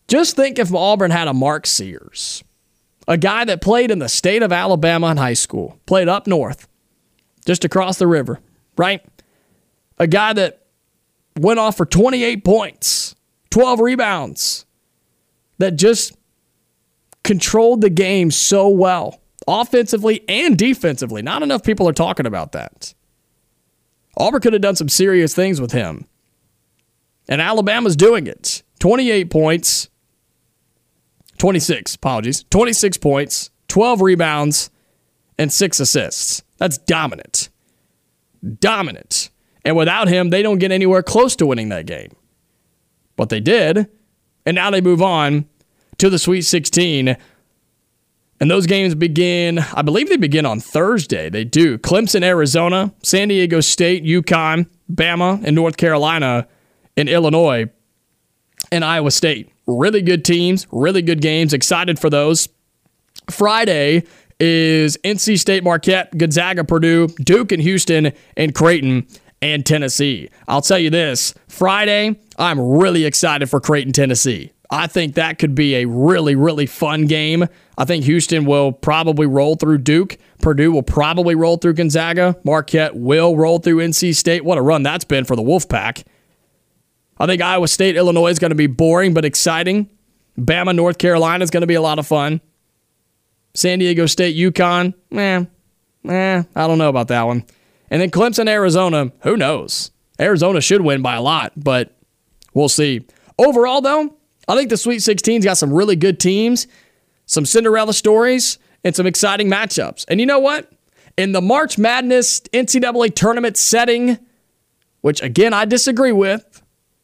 Just think if Auburn had a Mark Sears, a guy that played in the state of Alabama in high school, played up north, just across the river, right? A guy that went off for twenty-eight points, twelve rebounds, that just controlled the game so well, offensively and defensively. Not enough people are talking about that. Auburn could have done some serious things with him. And Alabama's doing it. twenty-eight points, twenty-six, apologies, twenty-six points, twelve rebounds, and six assists. That's dominant. Dominant. And without him, they don't get anywhere close to winning that game. But they did, and now they move on to the Sweet sixteen. And those games begin, I believe they begin on Thursday. They do. Clemson, Arizona, San Diego State, UConn, Bama, and North Carolina, and Illinois, and Iowa State. Really good teams, really good games. Excited for those. Friday is N C State, Marquette, Gonzaga, Purdue, Duke and Houston, and Creighton and Tennessee. I'll tell you this, Friday, I'm really excited for Creighton, Tennessee. I think that could be a really, really fun game. I think Houston will probably roll through Duke. Purdue will probably roll through Gonzaga. Marquette will roll through N C State. What a run that's been for the Wolfpack. I think Iowa State, Illinois is going to be boring but exciting. Bama, North Carolina is going to be a lot of fun. San Diego State, UConn, eh, eh, I don't know about that one. And then Clemson, Arizona, who knows? Arizona should win by a lot, but we'll see. Overall, though, I think the Sweet sixteen's got some really good teams, some Cinderella stories, and some exciting matchups. And you know what? In the March Madness N C double A tournament setting, which, again, I disagree with,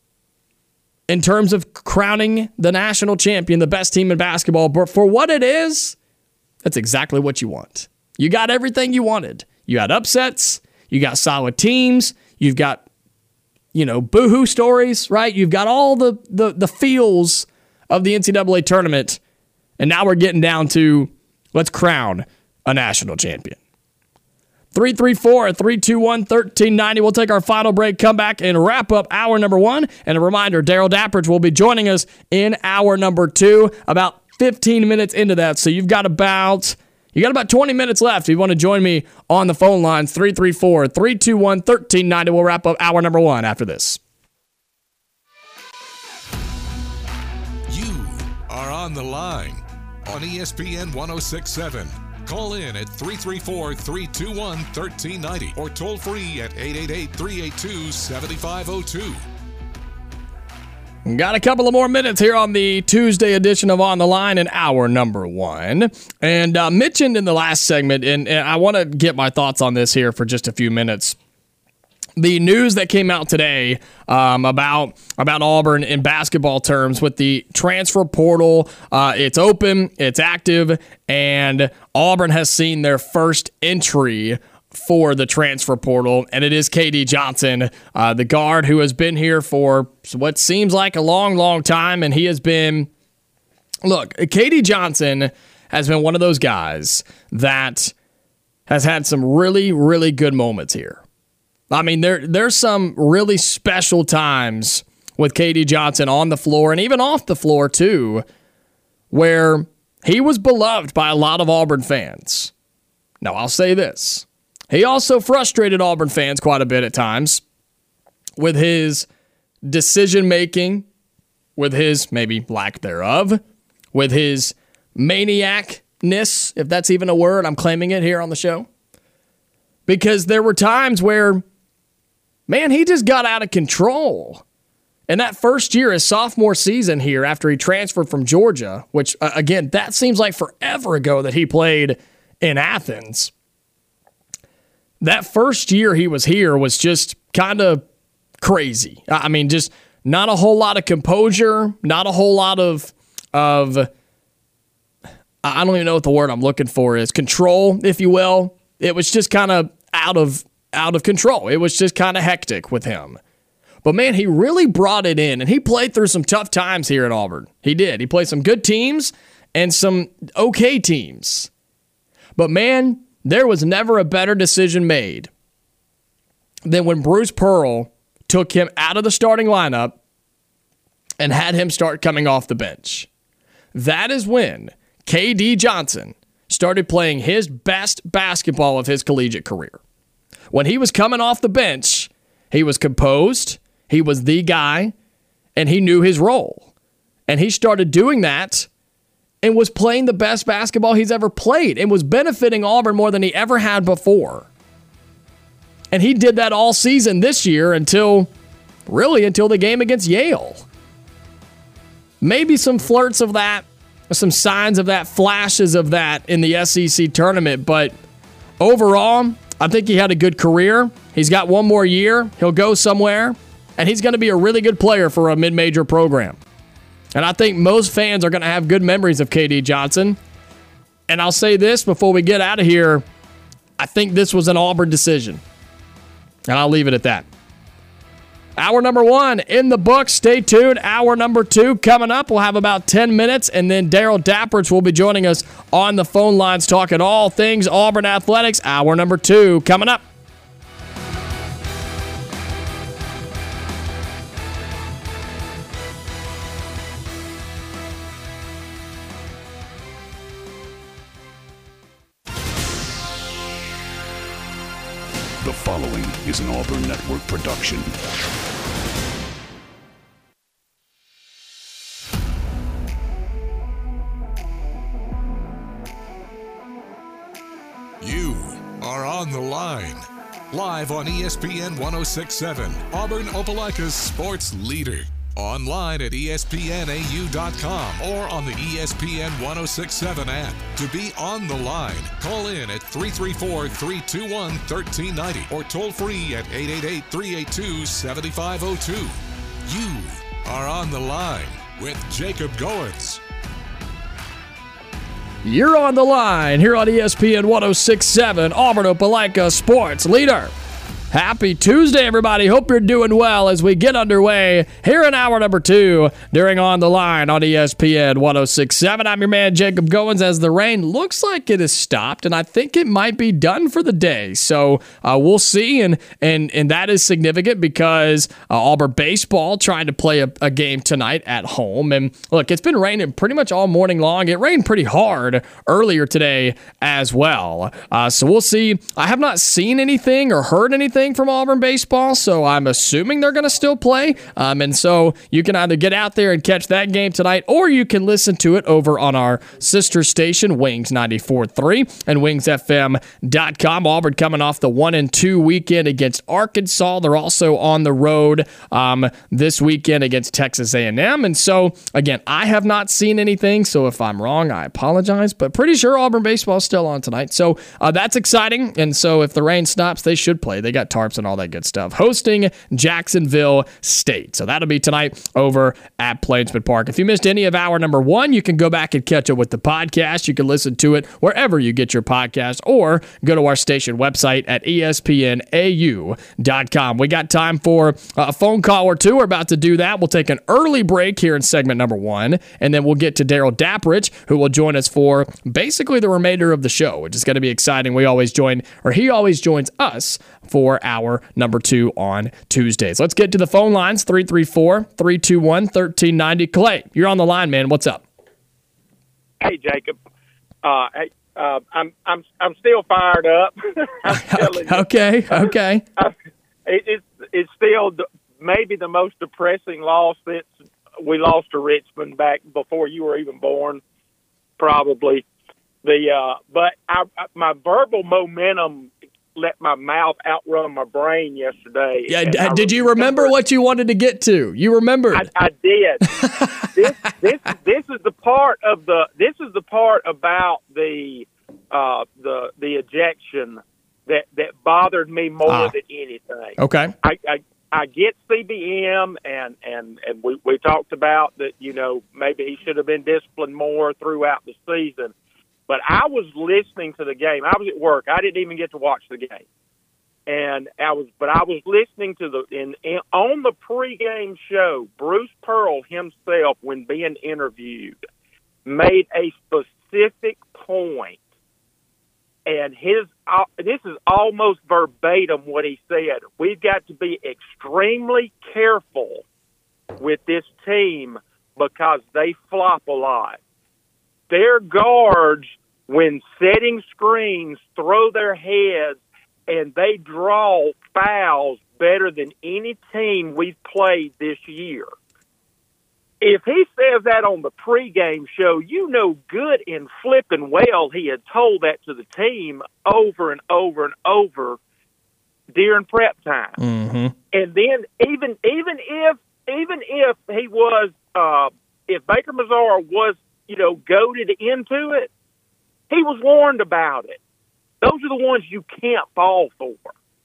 in terms of crowning the national champion, the best team in basketball, but for what it is, that's exactly what you want. You got everything you wanted. You had upsets. You got solid teams. You've got, you know, boohoo stories, right? You've got all the, the, the feels of the N C double A tournament. And now we're getting down to let's crown a national champion. three three four, three two one, one three nine zero. We'll take our final break, come back, and wrap up hour number one. And a reminder, Daryl Dappridge will be joining us in hour number two, about fifteen minutes into that. So you've got about you got about twenty minutes left. If you want to join me on the phone lines, three three four, three two one, one three nine zero. We'll wrap up hour number one after this. You are on the line on E S P N one oh six point seven. Call in at three three four, three two one, one three nine zero or toll free at eight eight eight, three eight two, seven five zero two. Got a couple of more minutes here on the Tuesday edition of On the Line in hour number one. And uh, mentioned in the last segment, and, and I want to get my thoughts on this here for just a few minutes. The news that came out today um, about about Auburn in basketball terms with the transfer portal, uh, it's open, it's active, and Auburn has seen their first entry for the transfer portal, and it is K D Johnson, uh, the guard who has been here for what seems like a long, long time, and he has been, look, K D Johnson has been one of those guys that has had some really, really good moments here. I mean, there there's some really special times with K D Johnson on the floor, and even off the floor, too, where he was beloved by a lot of Auburn fans. Now, I'll say this. He also frustrated Auburn fans quite a bit at times with his decision-making, with his maybe lack thereof, with his maniacness, if that's even a word. I'm claiming it here on the show. Because there were times where, man, he just got out of control. And that first year, his sophomore season here, after he transferred from Georgia, which, uh, again, that seems like forever ago that he played in Athens. That first year he was here was just kind of crazy. I mean, just not a whole lot of composure, not a whole lot of, of I don't even know what the word I'm looking for is, control, if you will. It was just kind of out of out of control. It was just kind of hectic with him. But, man, he really brought it in, and he played through some tough times here at Auburn. He did. He played some good teams and some okay teams. But, man, there was never a better decision made than when Bruce Pearl took him out of the starting lineup and had him start coming off the bench. That is when K D Johnson started playing his best basketball of his collegiate career. When he was coming off the bench, he was composed, he was the guy, and he knew his role. And he started doing that and was playing the best basketball he's ever played and was benefiting Auburn more than he ever had before. And he did that all season this year until, really, until the game against Yale. Maybe some flirts of that, some signs of that, flashes of that in the S E C tournament, but overall, I think he had a good career. He's got one more year. He'll go somewhere, and he's going to be a really good player for a mid-major program. And I think most fans are going to have good memories of K D Johnson. And I'll say this before we get out of here. I think this was an Auburn decision. And I'll leave it at that. Hour number one in the books. Stay tuned. Hour number two coming up. We'll have about ten minutes, and then Daryl Dapprich will be joining us on the phone lines talking all things Auburn athletics. Hour number two coming up. The following is an Auburn Network production. You are on the line. Live on E S P N one oh six point seven, Auburn Opelika's sports leader. Online at E S P N A U dot com or on the E S P N one oh six point seven app. To be on the line, call in at three three four, three two one, one three nine zero or toll free at eight eight eight, three eight two, seven five zero two. You are on the line with Jacob Goins. You're on the line here on E S P N one oh six point seven, Auburn Opelika sports leader. Happy Tuesday, everybody. Hope you're doing well as we get underway here in hour number two during On the Line on E S P N one oh six point seven. I'm your man, Jacob Goins, as the rain looks like it has stopped, and I think it might be done for the day. So uh, we'll see, and and and that is significant because uh, Auburn baseball trying to play a, a game tonight at home. And look, it's been raining pretty much all morning long. It rained pretty hard earlier today as well. Uh, so we'll see. I have not seen anything or heard anything from Auburn baseball, so I'm assuming they're going to still play. Um, and so you can either get out there and catch that game tonight, or you can listen to it over on our sister station, Wings ninety-four point three and wings f m dot com. Auburn coming off the one and two weekend against Arkansas. They're also on the road um, this weekend against Texas A and M. And so, again, I have not seen anything, so if I'm wrong, I apologize, but pretty sure Auburn baseball is still on tonight. So uh, that's exciting, and so if the rain stops, they should play. They got tarps and all that good stuff, hosting Jacksonville State. So that'll be tonight over at Plainsman Park. If you missed any of hour number one, you can go back and catch up with the podcast. You can listen to it wherever you get your podcast, or go to our station website at E S P N A U dot com. We got time for a phone call or two. We're about to do that. We'll take an early break here in segment number one, and then we'll get to Daryl Dapprich, who will join us for basically the remainder of the show, which is going to be exciting. We always join, or he always joins us for hour number two on Tuesdays. Let's get to the phone lines, three three four, three two one, one three nine zero. Clay, you're on the line, man. What's up? Hey, Jacob. Uh, hey, uh, I'm I'm I'm still fired up. I'm telling you. Okay, okay. Uh, it, it's it's still the, maybe the most depressing loss since we lost to Richmond back before you were even born, probably. The uh, but I, I, my verbal momentum let my mouth outrun my brain yesterday. Yeah, d- did you remember what you wanted to get to? You remembered. I, I did. this this this is the part of the this is the part about the uh, the the ejection that that bothered me more ah. than anything. Okay. I, I I get C B M and and and we we talked about that. You know, maybe he should have been disciplined more throughout the season. But I was listening to the game. I was at work. I didn't even get to watch the game, and I was. But I was listening to the in, in on the pregame show. Bruce Pearl himself, when being interviewed, made a specific point, and his. Uh, this is almost verbatim what he said. We've got to be extremely careful with this team because they flop a lot. Their guards, when setting screens, throw their heads, and they draw fouls better than any team we've played this year. If he says that on the pregame show, you know good and flipping well he had told that to the team over and over and over during prep time. Mm-hmm. And then even even if even if he was uh, if Baker Mazara was, you know, goaded into it, he was warned about it. Those are the ones you can't fall for.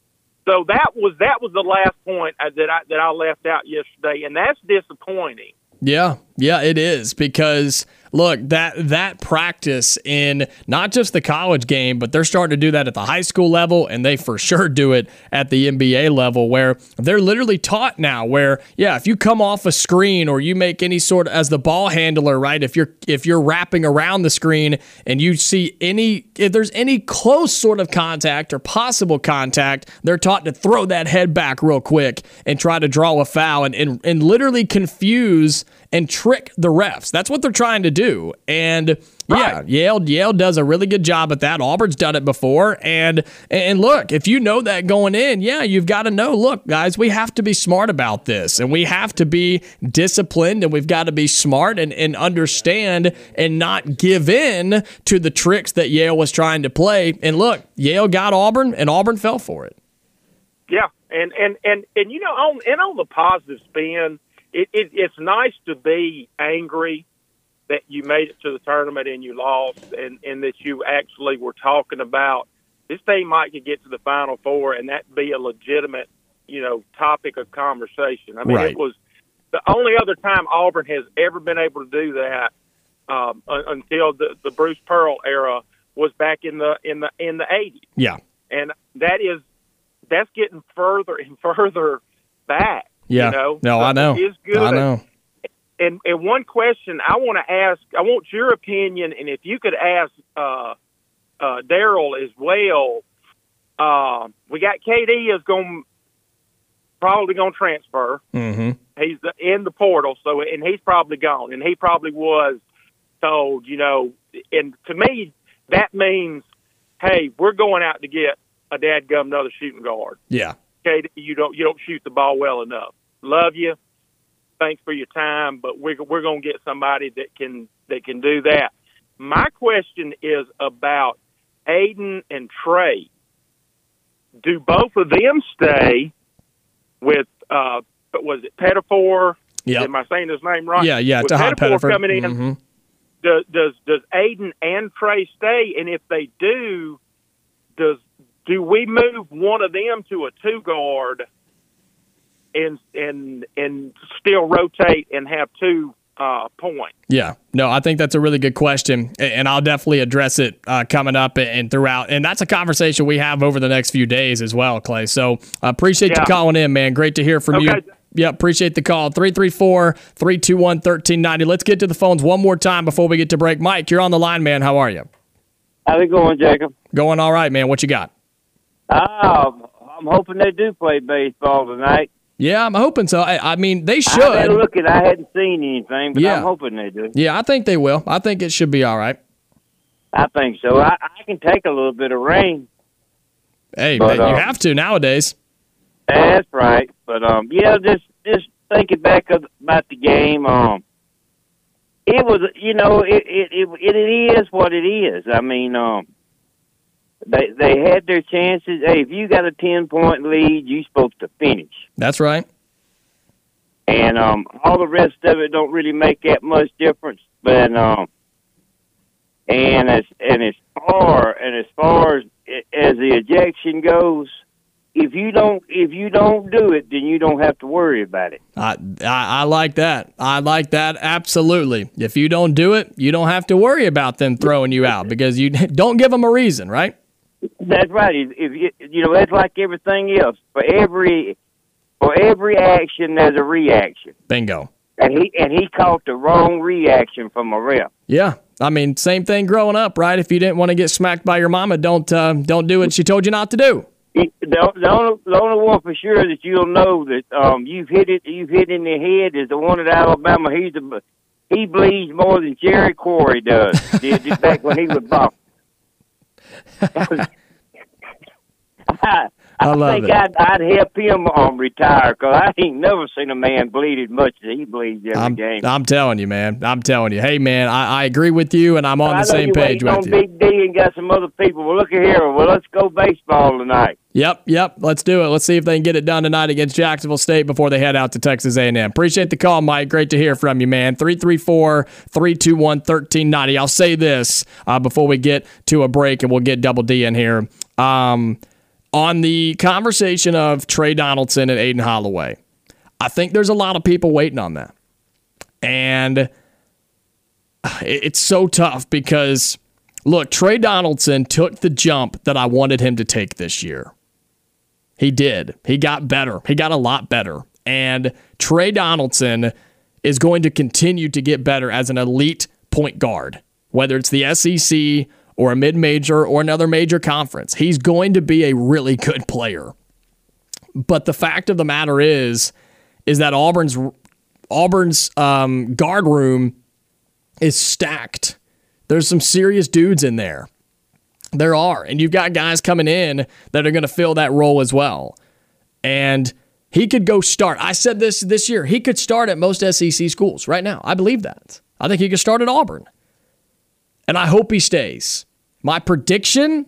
So that was that was the last point that I that I left out yesterday, and that's disappointing. Yeah, yeah, it is, because look, that that practice in not just the college game, but they're starting to do that at the high school level, and they for sure do it at the N B A level, where they're literally taught now where, yeah, if you come off a screen or you make any sort of, as the ball handler, right, if you're if you're wrapping around the screen and you see any, if there's any close sort of contact or possible contact, they're taught to throw that head back real quick and try to draw a foul and and, and literally confuse and trick the refs. That's what they're trying to do. And yeah, right. Yale Yale does a really good job at that. Auburn's done it before. And and look, if you know that going in, yeah, you've got to know, look, guys, we have to be smart about this, and we have to be disciplined, and we've got to be smart and, and understand and not give in to the tricks that Yale was trying to play. And look, Yale got Auburn, and Auburn fell for it. Yeah, and and and, and you know, on and on the positive spin, It, it, it's nice to be angry that you made it to the tournament and you lost, and, and that you actually were talking about this team might could get to the Final Four, and that be a legitimate, you know, topic of conversation. I mean, Right. It was the only other time Auburn has ever been able to do that um, un- until the, the Bruce Pearl era was back in the in the in the eighties, Yeah. and that is that's getting further and further back. Yeah. You know? No, So I know. It's good. I know. And, and one question I want to ask, I want your opinion, and if you could ask uh, uh, Daryl as well. Uh, we got K D is going probably going to transfer. Mm-hmm. He's in the portal, so and he's probably gone, and he probably was told, you know. And to me, that means, hey, we're going out to get a dadgum another shooting guard. Yeah. K D, you don't you don't shoot the ball well enough. Love you. Thanks for your time, but we're we're going to get somebody that can that can do that. My question is about Aiden and Trey. Do both of them stay with? Uh, was it Pettifor? Yeah. Am I saying his name right? Yeah, yeah. With Tahad Pettifor Pettifor. coming in, Mm-hmm. does, does does Aiden and Trey stay? And if they do, does do we move one of them to a two guard and and and still rotate and have two uh, points? Yeah, no, I think that's a really good question, and I'll definitely address it uh, coming up and throughout. And that's a conversation we have over the next few days as well, Clay. So I appreciate Yeah. you calling in, man. Great to hear from Okay. you. Yeah, appreciate the call. three three four, three two one, one three nine zero. Let's get to the phones one more time before we get to break. Mike, you're on the line, man. How are you? How's it going, Jacob? Going all right, man. What you got? Uh, I'm hoping they do play baseball tonight. Yeah, I'm hoping so. I, I mean, they I should. had look at. I hadn't seen anything, but Yeah. I'm hoping they do. Yeah, I think they will. I think it should be all right. I think so. I, I can take a little bit of rain. Hey, But, man, you um, have to nowadays. That's right. But um, yeah, just just thinking back of, about the game. Um, it was, you know, it it, it it is what it is. I mean, um, they they had their chances. Hey, if you got a ten point lead, you're supposed to finish. That's right. And um, all the rest of it don't really make that much difference. But um, and as and as far and as far as as the ejection goes, if you don't if you don't do it, then you don't have to worry about it. I, I I like that. I like that absolutely. If you don't do it, you don't have to worry about them throwing you out because you don't give them a reason, right? That's right. If, if you you know, it's like everything else. For every for every action, there's a reaction. Bingo. And he and he caught the wrong reaction from a ref. Yeah. I mean, same thing growing up, right? If you didn't want to get smacked by your mama, don't uh, don't do what she told you not to do. he, the, the only the only one for sure that you'll know that um you've hit it you've hit in the head is the one at Alabama. He's a, he bleeds more than Jerry Quarry does. Did just back when he was boxing. I, I, I love think it. I'd, I'd help him um, retire because I ain't never seen a man bleed as much as he bleeds every I'm, game. I'm telling you, man. I'm telling you. Hey, man, I, I agree with you, and I'm on I the know same you page waiting with on you. Big D and got some other people. Well, look at here. Well, let's go baseball tonight. Yep, yep. Let's do it. Let's see if they can get it done tonight against Jacksonville State before they head out to Texas A and M. Appreciate the call, Mike. Great to hear from you, man. three three four, three two one, one three nine zero. I'll say this uh, before we get to a break, and we'll get Double D in here. Um, on the conversation of Trey Donaldson and Aiden Holloway, I think there's a lot of people waiting on that. And it's so tough because, look, Trey Donaldson took the jump that I wanted him to take this year. He did. He got better. He got a lot better. And Trey Donaldson is going to continue to get better as an elite point guard, whether it's the S E C or a mid-major or another major conference. He's going to be a really good player. But the fact of the matter is, is that Auburn's Auburn's um, guard room is stacked. There's some serious dudes in there. There are. And you've got guys coming in that are going to fill that role as well. And he could go start. I said this this year. He could start at most S E C schools right now. I believe that. I think he could start at Auburn. And I hope he stays. My prediction,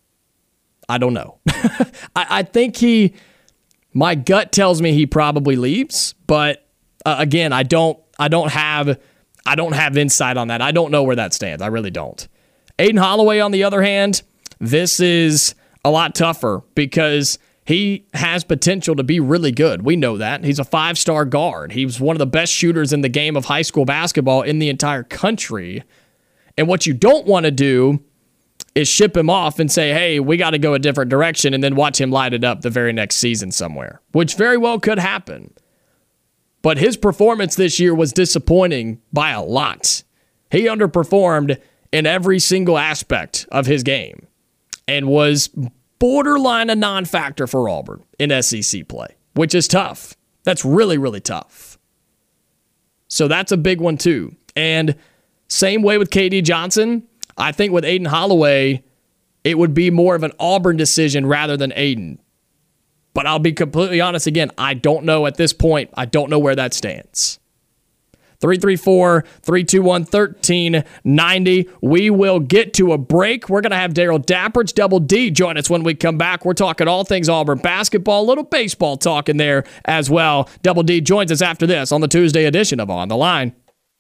I don't know. I, I think he, my gut tells me he probably leaves. But uh, again, I don't, I don't have, I don't have insight on that. I don't know where that stands. I really don't. Aiden Holloway, on the other hand, this is a lot tougher because he has potential to be really good. We know that. He's a five-star guard. He was one of the best shooters in the game of high school basketball in the entire country. And what you don't want to do is ship him off and say, hey, we got to go a different direction, and then watch him light it up the very next season somewhere, which very well could happen. But his performance this year was disappointing by a lot. He underperformed in every single aspect of his game and was borderline a non-factor for Auburn in S E C play, which is tough. That's really, really tough. So that's a big one too. And same way with K D Johnson. I think with Aiden Holloway, it would be more of an Auburn decision rather than Aiden. But I'll be completely honest again, I don't know at this point. I don't know where that stands. three three four, three two one, one three nine zero. We will get to a break. We're going to have Daryl Dapprich, Double D, join us when we come back. We're talking all things Auburn basketball, a little baseball talk in there as well. Double D joins us after this on the Tuesday edition of On the Line.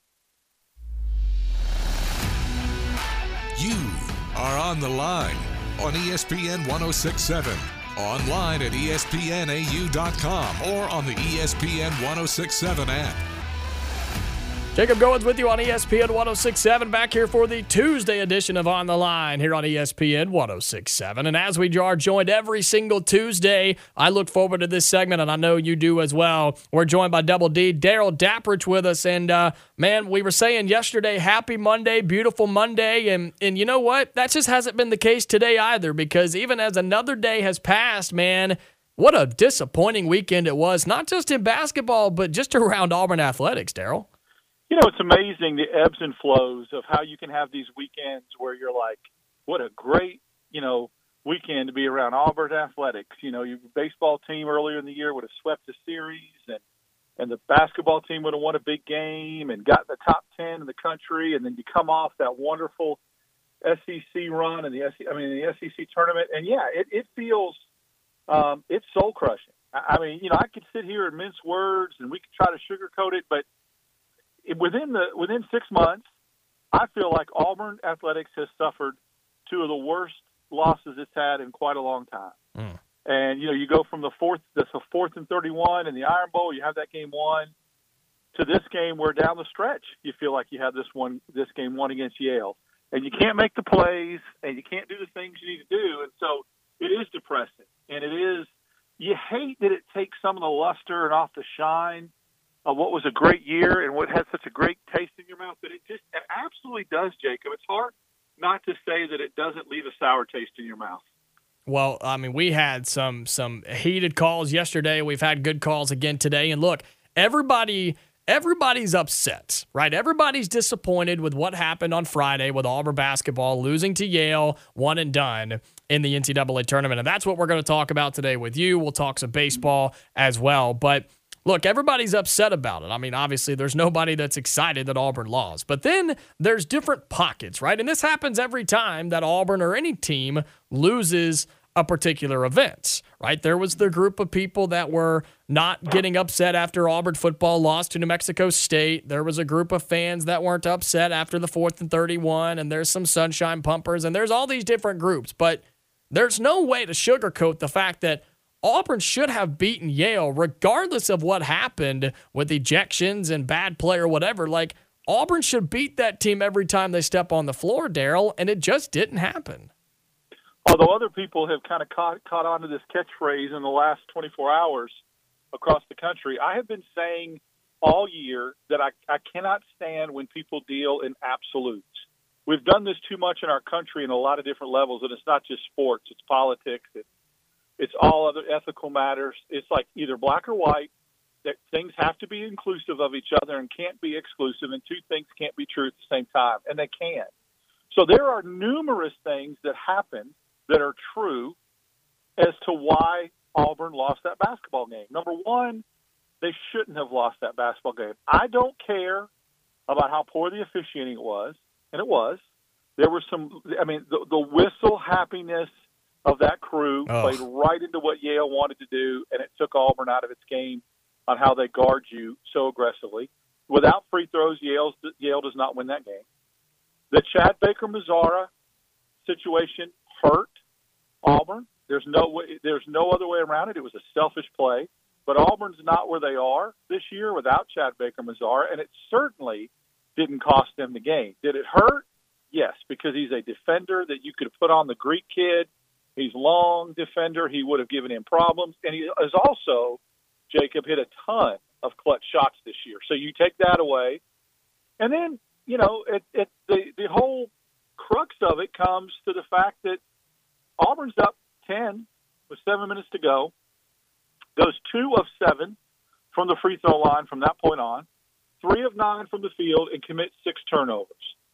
You are on the line on E S P N one oh six point seven, online at E S P N A U dot com, or on the E S P N one oh six point seven app. Jacob Goins with you on E S P N one oh six point seven, back here for the Tuesday edition of On the Line here on E S P N one oh six point seven. And as we are joined every single Tuesday, I look forward to this segment, and I know you do as well. We're joined by Double D, Daryl Dapprich with us. And, uh, man, we were saying yesterday, happy Monday, beautiful Monday. And, and you know what? That just hasn't been the case today either, because even as another day has passed, man, what a disappointing weekend it was, not just in basketball, but just around Auburn athletics, Daryl. You know, it's amazing the ebbs and flows of how you can have these weekends where you're like, what a great, you know, weekend to be around Auburn athletics. You know, your baseball team earlier in the year would have swept the series, and, and the basketball team would have won a big game and got the top ten in the country, and then you come off that wonderful S E C run and the S E C, I mean, the S E C tournament. And, yeah, it, it feels um, – it's soul-crushing. I, I mean, you know, I could sit here and mince words, and we could try to sugarcoat it, but – Within the within six months, I feel like Auburn athletics has suffered two of the worst losses it's had in quite a long time. Mm. And you know, you go from the fourth, the fourth and thirty-one in the Iron Bowl, you have that game won, to this game where down the stretch you feel like you have this one, this game won against Yale, and you can't make the plays, and you can't do the things you need to do, and so it is depressing, and it is. You hate that it takes some of the luster and off the shine of what was a great year and what had such a great taste in your mouth, but it just it absolutely does, Jacob. It's hard not to say that it doesn't leave a sour taste in your mouth. Well, I mean, we had some some heated calls yesterday. We've had good calls again today. And look, everybody everybody's upset, right? Everybody's disappointed with what happened on Friday with Auburn basketball losing to Yale, one and done in the N C double A tournament. And that's what we're going to talk about today with you. We'll talk some baseball as well. But look, everybody's upset about it. I mean, obviously, there's nobody that's excited that Auburn lost. But then there's different pockets, right? And this happens every time that Auburn or any team loses a particular event, right? There was the group of people that were not getting upset after Auburn football lost to New Mexico State. There was a group of fans that weren't upset after the fourth and thirty-one, and there's some sunshine pumpers, and there's all these different groups. But there's no way to sugarcoat the fact that Auburn should have beaten Yale regardless of what happened with ejections and bad play or whatever. Like, Auburn should beat that team every time they step on the floor, Daryl, and it just didn't happen. Although other people have kind of caught, caught on to this catchphrase in the last twenty-four hours across the country, I have been saying all year that I, I cannot stand when people deal in absolutes. We've done this too much in our country in a lot of different levels, and it's not just sports. It's politics. It's, it's all other ethical matters. It's like either black or white, that things have to be inclusive of each other and can't be exclusive, and two things can't be true at the same time, and they can. So there are numerous things that happen that are true as to why Auburn lost that basketball game. Number one, they shouldn't have lost that basketball game. I don't care about how poor the officiating was, and it was. There was some, I mean, the, the whistle happiness of that crew oh. played right into what Yale wanted to do, and it took Auburn out of its game on how they guard you so aggressively. Without free throws, Yale's, Yale does not win that game. The Chad Baker-Mazara situation hurt Auburn. There's no way, there's no other way around it. It was a selfish play. But Auburn's not where they are this year without Chad Baker-Mazara, and it certainly didn't cost them the game. Did it hurt? Yes, because he's a defender that you could have put on the Greek kid. He's long defender. He would have given him problems. And he has also, Jacob, hit a ton of clutch shots this year. So you take that away. And then, you know, it, it, the, the whole crux of it comes to the fact that Auburn's up ten with seven minutes to go, goes two of seven from the free throw line from that point on, three of nine from the field, and commits six turnovers.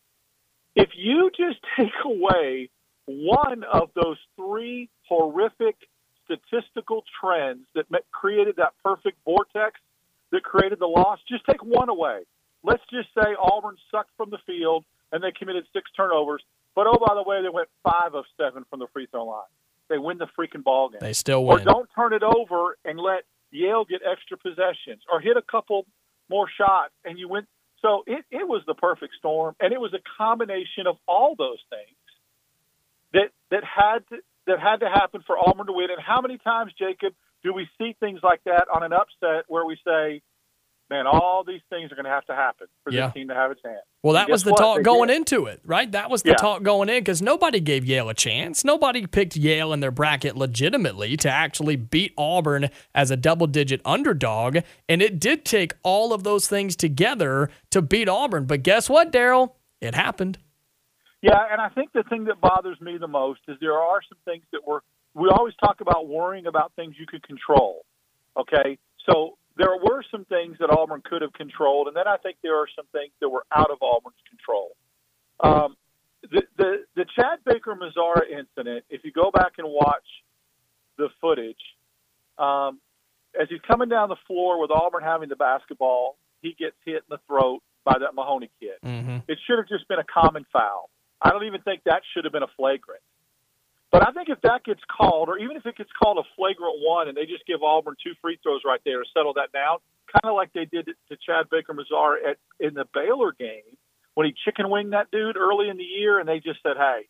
If you just take away one of those three horrific statistical trends that created that perfect vortex that created the loss, just take one away. Let's just say Auburn sucked from the field and they committed six turnovers. But, oh, by the way, they went five of seven from the free throw line. They win the freaking ball game. They still win. Or don't turn it over and let Yale get extra possessions or hit a couple more shots and you win. So it, it was the perfect storm, and it was a combination of all those things that that had to, that had to happen for Auburn to win. And how many times, Jacob, do we see things like that on an upset where we say, man, all these things are going to have to happen for yeah. this team to have a chance? Well, that was the what? talk They going did. into it, right? That was the Yeah. talk going in because nobody gave Yale a chance. Nobody picked Yale in their bracket legitimately to actually beat Auburn as a double-digit underdog, and it did take all of those things together to beat Auburn. But guess what, Daryl? It happened. Yeah, and I think the thing that bothers me the most is there are some things that we're – we always talk about worrying about things you could control, okay? So – there were some things that Auburn could have controlled, and then I think there are some things that were out of Auburn's control. Um, the, the the Chad Baker-Mazara incident, if you go back and watch the footage, um, as he's coming down the floor with Auburn having the basketball, he gets hit in the throat by that Mahoney kid. Mm-hmm. It should have just been a common foul. I don't even think that should have been a flagrant. But I think if that gets called, or even if it gets called a flagrant one and they just give Auburn two free throws right there to settle that down, kind of like they did to Chad Baker-Mazara at, in the Baylor game when he chicken winged that dude early in the year and they just said, hey,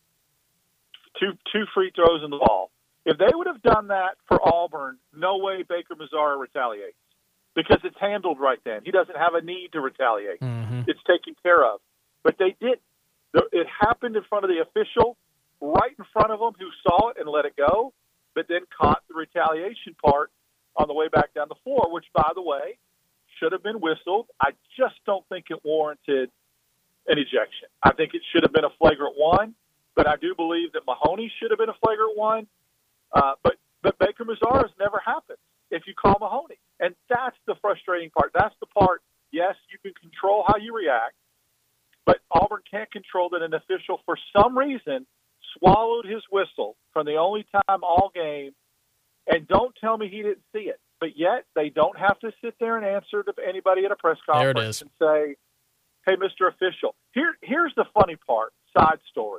two two free throws in the ball. If they would have done that for Auburn, no way Baker-Mazara retaliates because it's handled right then. He doesn't have a need to retaliate. Mm-hmm. It's taken care of. But they did. It happened in front of the official right in front of them who saw it and let it go, but then caught the retaliation part on the way back down the floor, which, by the way, should have been whistled. I just don't think it warranted an ejection. I think it should have been a flagrant one, but I do believe that Mahoney should have been a flagrant one. Uh, but but Baker Mazara's never happened if you call Mahoney, and that's the frustrating part. That's the part. Yes, you can control how you react, but Auburn can't control that an official, for some reason, swallowed his whistle from the only time all game, and don't tell me he didn't see it. But yet they don't have to sit there and answer to anybody at a press conference There it is. and say, hey, Mister Official. Here, here's the funny part, side story.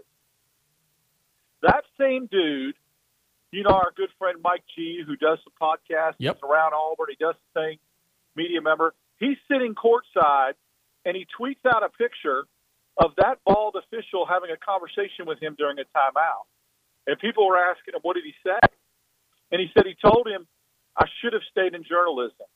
That same dude, you know our good friend Mike G, who does the podcast, Yep. he's around Auburn, he does the thing, media member, he's sitting courtside, and he tweets out a picture of that bald official having a conversation with him during a timeout. And people were asking him, what did he say? And he said he told him, I should have stayed in journalism.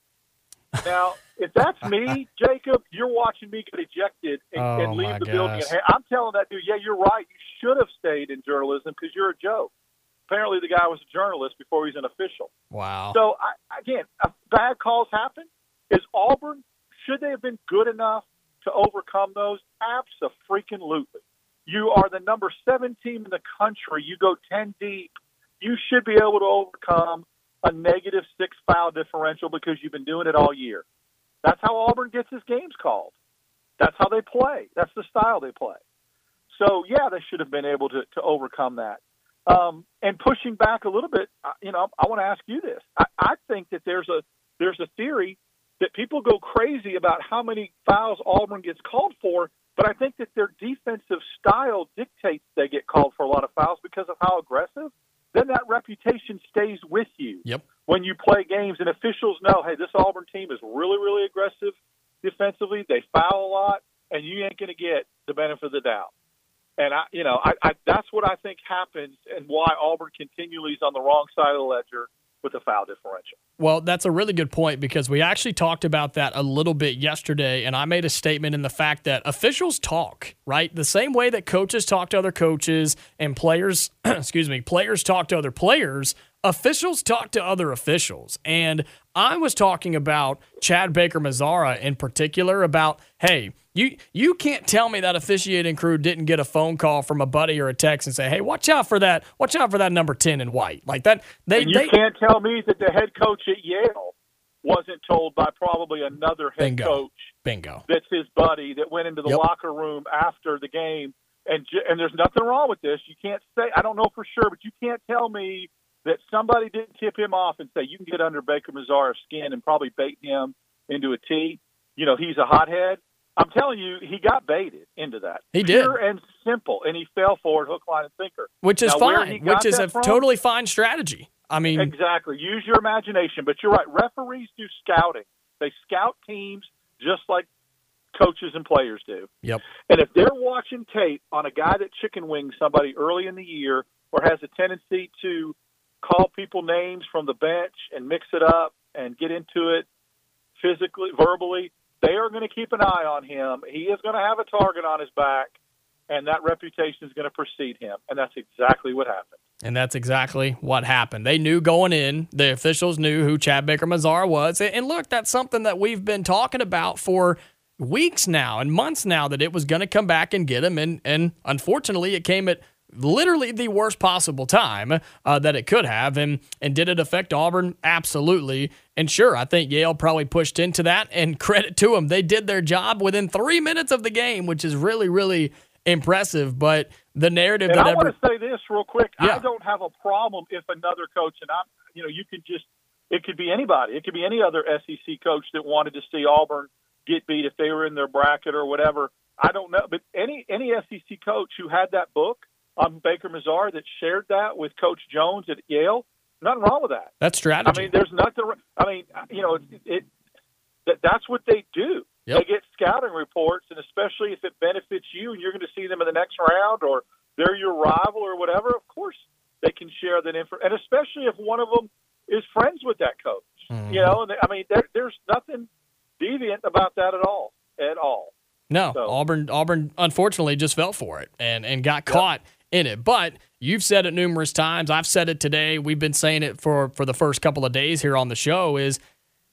Now, if that's me, Jacob, you're watching me get ejected and, Oh, and leave my the building. gosh. And I'm telling that dude, yeah, you're right. You should have stayed in journalism because you're a joke. Apparently the guy was a journalist before he was an official. Wow. So, I, again, uh, bad calls happen. Is Auburn, should they have been good enough to overcome those? Abso-freaking-lutely. You are the number seven team in the country. You go ten deep. You should be able to overcome a negative six foul differential because you've been doing it all year. That's how Auburn gets his games called. That's how they play. That's the style they play. So, yeah, they should have been able to, to overcome that. Um, and pushing back a little bit, you know, I want to ask you this. I, I think that there's a there's a theory that people go crazy about how many fouls Auburn gets called for, but I think that their defensive style dictates they get called for a lot of fouls because of how aggressive. Then that reputation stays with you Yep. when you play games, and officials know, hey, this Auburn team is really, really aggressive defensively. They foul a lot, and you ain't going to get the benefit of the doubt. And, I, you know, I, I, that's what I think happens and why Auburn continually is on the wrong side of the ledger with the foul differential. Well, that's a really good point because we actually talked about that a little bit yesterday, and I made a statement in the fact that officials talk, right? The same way that coaches talk to other coaches and players, excuse me, players talk to other players, officials talk to other officials. And I was talking about Chad Baker Mazara in particular about, hey, you you can't tell me that officiating crew didn't get a phone call from a buddy or a text and say, hey, watch out for that, watch out for that number ten in white. Like that, they And you they, can't tell me that the head coach at Yale wasn't told by probably another head Bingo. coach bingo. that's his buddy that went into the Yep. locker room after the game. And j- and there's nothing wrong with this. You can't say, I don't know for sure, but you can't tell me that somebody didn't tip him off and say, you can get under Baker Mazara's skin and probably bait him into a tee. You know, he's a hothead. I'm telling you, he got baited into that. He did. Pure and simple, and he fell for it, hook, line, and sinker. Which is Now, where he fine, got which is that a from? totally fine strategy. I mean, Exactly. Use your imagination. But you're right. Referees do scouting. They scout teams just like coaches and players do. yep. And if they're watching tape on a guy that chicken wings somebody early in the year or has a tendency to call people names from the bench and mix it up and get into it physically, verbally, they are going to keep an eye on him. He is going to have a target on his back, and that reputation is going to precede him. And that's exactly what happened. And that's exactly what happened. They knew going in, the officials knew who Chad Baker Mazara was. And look, that's something that we've been talking about for weeks now and months now, that it was going to come back and get him. And, and unfortunately, it came at literally the worst possible time uh, that it could have. And, and did it affect Auburn? Absolutely. And sure, I think Yale probably pushed into that, and credit to them. They did their job within three minutes of the game, which is really, really impressive. But the narrative And that I ever... want to say this real quick. Yeah. I don't have a problem if another coach, and I'm, you know, you could just, it could be anybody. It could be any other S E C coach that wanted to see Auburn get beat if they were in their bracket or whatever. I don't know. But any, any S E C coach who had that book on Baker Mazara that shared that with Coach Jones at Yale, nothing wrong with that. That's strategy. I mean, there's nothing. I mean, you know, it, it that that's what they do. Yep. They get scouting reports, and especially if it benefits you, and you're going to see them in the next round, or they're your rival, or whatever. Of course, they can share that info, and especially if one of them is friends with that coach. Mm-hmm. You know, and they, I mean, there, there's nothing deviant about that at all. At all. No, So- Auburn Auburn unfortunately just fell for it and, and got caught in it. But you've said it numerous times. I've said it today. We've been saying it for, for the first couple of days here on the show is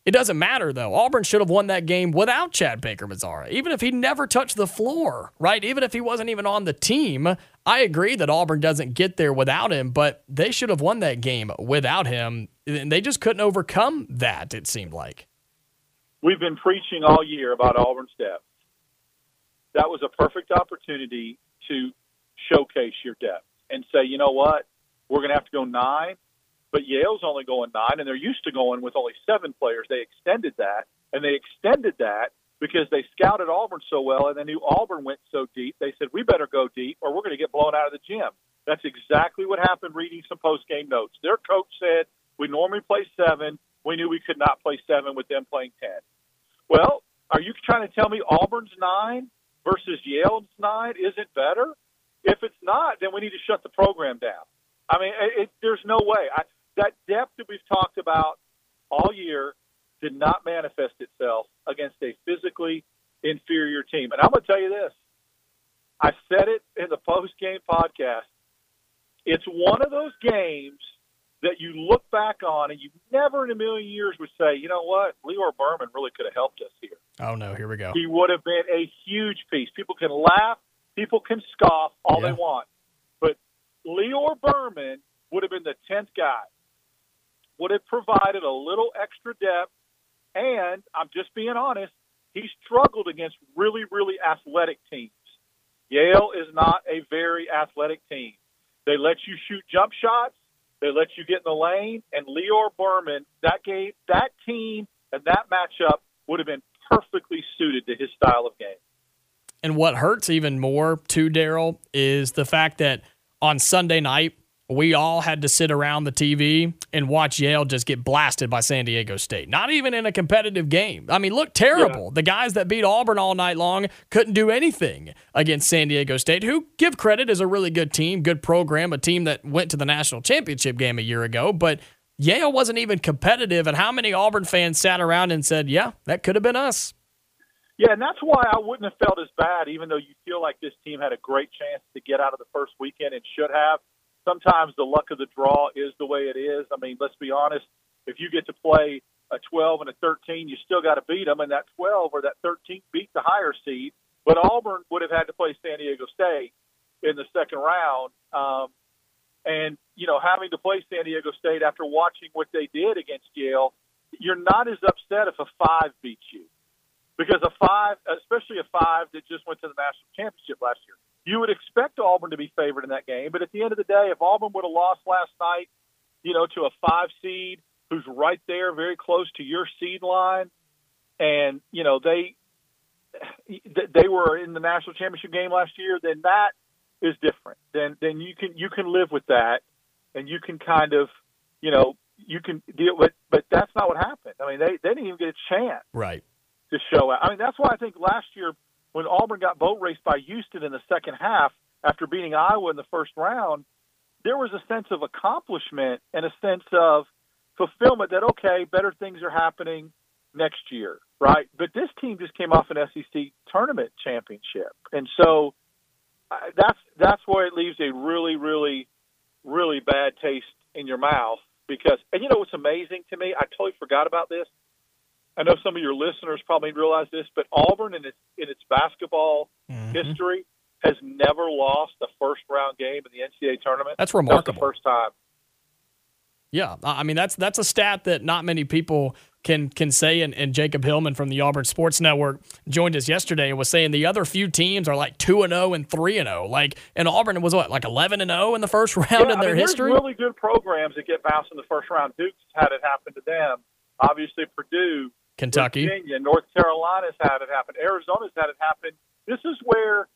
It doesn't matter, though. Auburn should have won that game without Chad Baker-Mazara, even if he never touched the floor, right? Even if he wasn't even on the team. I agree that Auburn doesn't get there without him, but they should have won that game without him, and they just couldn't overcome that, it seemed like. We've been preaching all year about Auburn's depth. That was a perfect opportunity to showcase your depth and say, you know what, we're going to have to go nine, but Yale's only going nine, and they're used to going with only seven players. They extended that, and they extended that because they scouted Auburn so well, and they knew Auburn went so deep. They said, we better go deep, or we're going to get blown out of the gym. That's exactly what happened reading some post-game notes. Their coach said, we normally play seven. We knew we could not play seven with them playing ten. Well, are you trying to tell me Auburn's nine versus Yale's nine isn't better? If it's not, then we need to shut the program down. I mean, it, it, there's no way. I, that depth that we've talked about all year did not manifest itself against a physically inferior team. And I'm going to tell you this. I said it in the post-game podcast. It's one of those games that you look back on and you never in a million years would say, you know what, Leor Berman really could have helped us here. Oh, no, here we go. He would have been a huge piece. People can laugh. People can scoff all yeah. they want. But Leor Berman would have been the tenth guy, would have provided a little extra depth, and I'm just being honest, he struggled against really, really athletic teams. Yale is not a very athletic team. They let you shoot jump shots. They let you get in the lane. And Leor Berman, that game, that team and that matchup would have been perfectly suited to his style of game. And what hurts even more, too, Daryl, is the fact that on Sunday night, we all had to sit around the T V and watch Yale just get blasted by San Diego State. Not even in a competitive game. I mean, look terrible. Yeah. The guys that beat Auburn all night long couldn't do anything against San Diego State, who, give credit, is a really good team, good program, a team that went to the national championship game a year ago. But Yale wasn't even competitive, and how many Auburn fans sat around and said, yeah, that could have been us. Yeah, and that's why I wouldn't have felt as bad, even though you feel like this team had a great chance to get out of the first weekend and should have. Sometimes the luck of the draw is the way it is. I mean, let's be honest. If you get to play a twelve and a thirteen, you still got to beat them, and that twelve or that thirteen beat the higher seed. But Auburn would have had to play San Diego State in the second round. Um, and, you know, having to play San Diego State after watching what they did against Yale, you're not as upset if a five beats you. Because a five, especially a five that just went to the national championship last year, you would expect Auburn to be favored in that game. But at the end of the day, if Auburn would have lost last night, you know, to a five seed who's right there, very close to your seed line, and, you know, they they were in the national championship game last year, then that is different. Then then you can you can live with that, and you can kind of, you know, you can deal with. But that's not what happened. I mean, they, they didn't even get a chance. Right. To show out. I mean, that's why I think last year when Auburn got boat raced by Houston in the second half after beating Iowa in the first round, there was a sense of accomplishment and a sense of fulfillment that, okay, better things are happening next year, right? But this team just came off an S E C tournament championship. And so uh, that's that's where it leaves a really, really, really bad taste in your mouth because, and you know what's amazing to me? I totally forgot about this. I know some of your listeners probably realize this, but Auburn in its in its basketball mm-hmm. history has never lost a first round game in the N C double A tournament. That's remarkable. That's the first time. Yeah, I mean that's that's a stat that not many people can can say. And, and Jacob Hillman from the Auburn Sports Network joined us yesterday and was saying the other few teams are like two and zero and three and zero. Like, and Auburn was what, like eleven and zero in the first round yeah, in their I mean, history. There's really good programs that get bounced in the first round. Duke's had it happen to them. Obviously, Purdue. Kentucky, Virginia, North Carolina's had it happen. Arizona's had it happen. This is where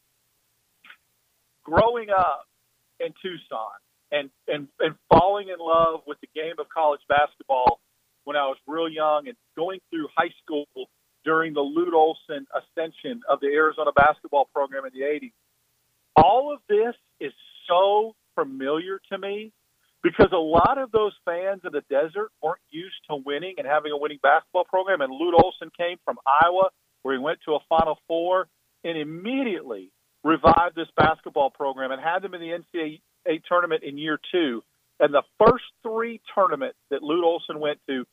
growing up in Tucson and, and, and falling in love with the game of college basketball when I was real young and going through high school during the Lute Olson ascension of the Arizona basketball program in the eighties, all of this is so familiar to me. Because a lot of those fans in the desert weren't used to winning and having a winning basketball program. And Lute Olson came from Iowa, where he went to a Final Four, and immediately revived this basketball program and had them in the N C double A tournament in year two. And the first three tournaments that Lute Olson went to, they lost.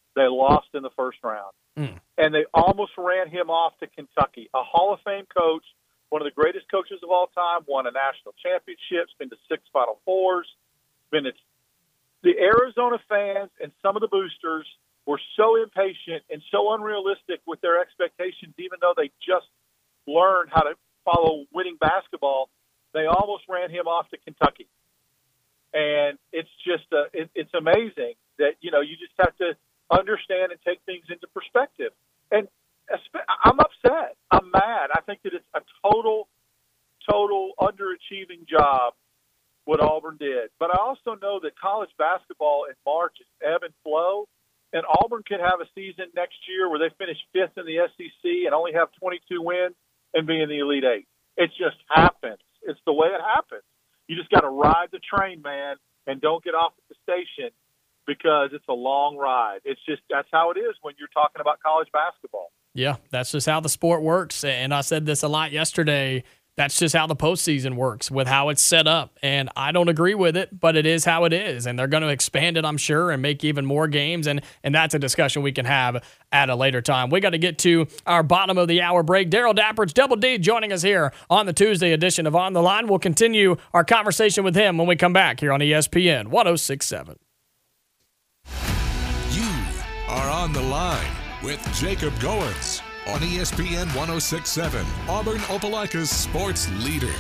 lost in the first round. Mm. And they almost ran him off to Kentucky, a Hall of Fame coach, one of the greatest coaches of all time, won a national championship, been to six Final Fours, been to the Arizona fans and some of the boosters were so impatient and so unrealistic with their expectations, even though they just learned how to follow winning basketball, they almost ran him off to Kentucky. And it's just uh, it, it's amazing that, you know, you just have to understand and take things into perspective. And I'm upset. I'm mad. I think that it's a total, total underachieving job what Auburn did. But I also know that college basketball in March is ebb and flow, and Auburn could have a season next year where they finish fifth in the S E C and only have twenty-two wins and be in the Elite Eight. It just happens. It's the way it happens. You just got to ride the train, man, and don't get off at the station because it's a long ride. It's just that's how it is when you're talking about college basketball. Yeah, that's just how the sport works. And I said this a lot yesterday. That's just how the postseason works with how it's set up. And I don't agree with it, but it is how it is. And they're going to expand it, I'm sure, and make even more games. And and that's a discussion we can have at a later time. We got to get to our bottom of the hour break. Darrell Dapprich, Double D, joining us here on the Tuesday edition of On the Line. We'll continue our conversation with him when we come back here on E S P N one oh six point seven. You are On the Line with Jacob Goins on E S P N one oh six point seven, Auburn Opelika's sports leader.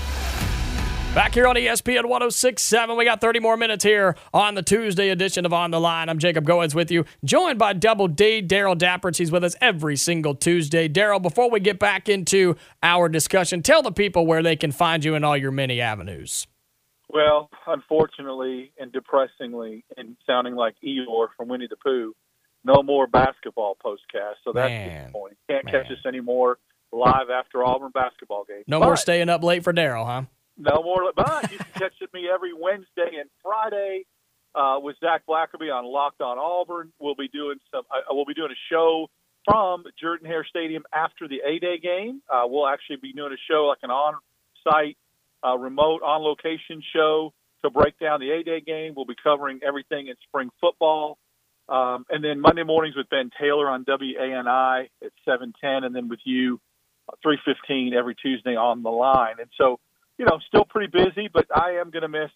Back here on E S P N one oh six point seven, we got thirty more minutes here on the Tuesday edition of On the Line. I'm Jacob Goins with you, joined by Double D, Darrell Dapprich. He's with us every single Tuesday. Darrell, before we get back into our discussion, tell the people where they can find you in all your many avenues. Well, unfortunately and depressingly, and sounding like Eeyore from Winnie the Pooh, no more basketball postcast, so that's Man. disappointing. Can't Man. catch us anymore live after Auburn basketball games. No but, more staying up late for Darrell, huh? No more, but you can catch me every Wednesday and Friday uh, with Zach Blackerby on Locked On Auburn. We'll be doing some. Uh, we'll be doing a show from Jordan-Hare Stadium after the A-Day game. Uh, we'll actually be doing a show like an on-site, uh, remote, on-location show to break down the A-Day game. We'll be covering everything in spring football. Um, and then Monday mornings with Ben Taylor on W A N I at seven ten, and then with you uh, three fifteen every Tuesday on the line. And so, you know, still pretty busy, but I am going to miss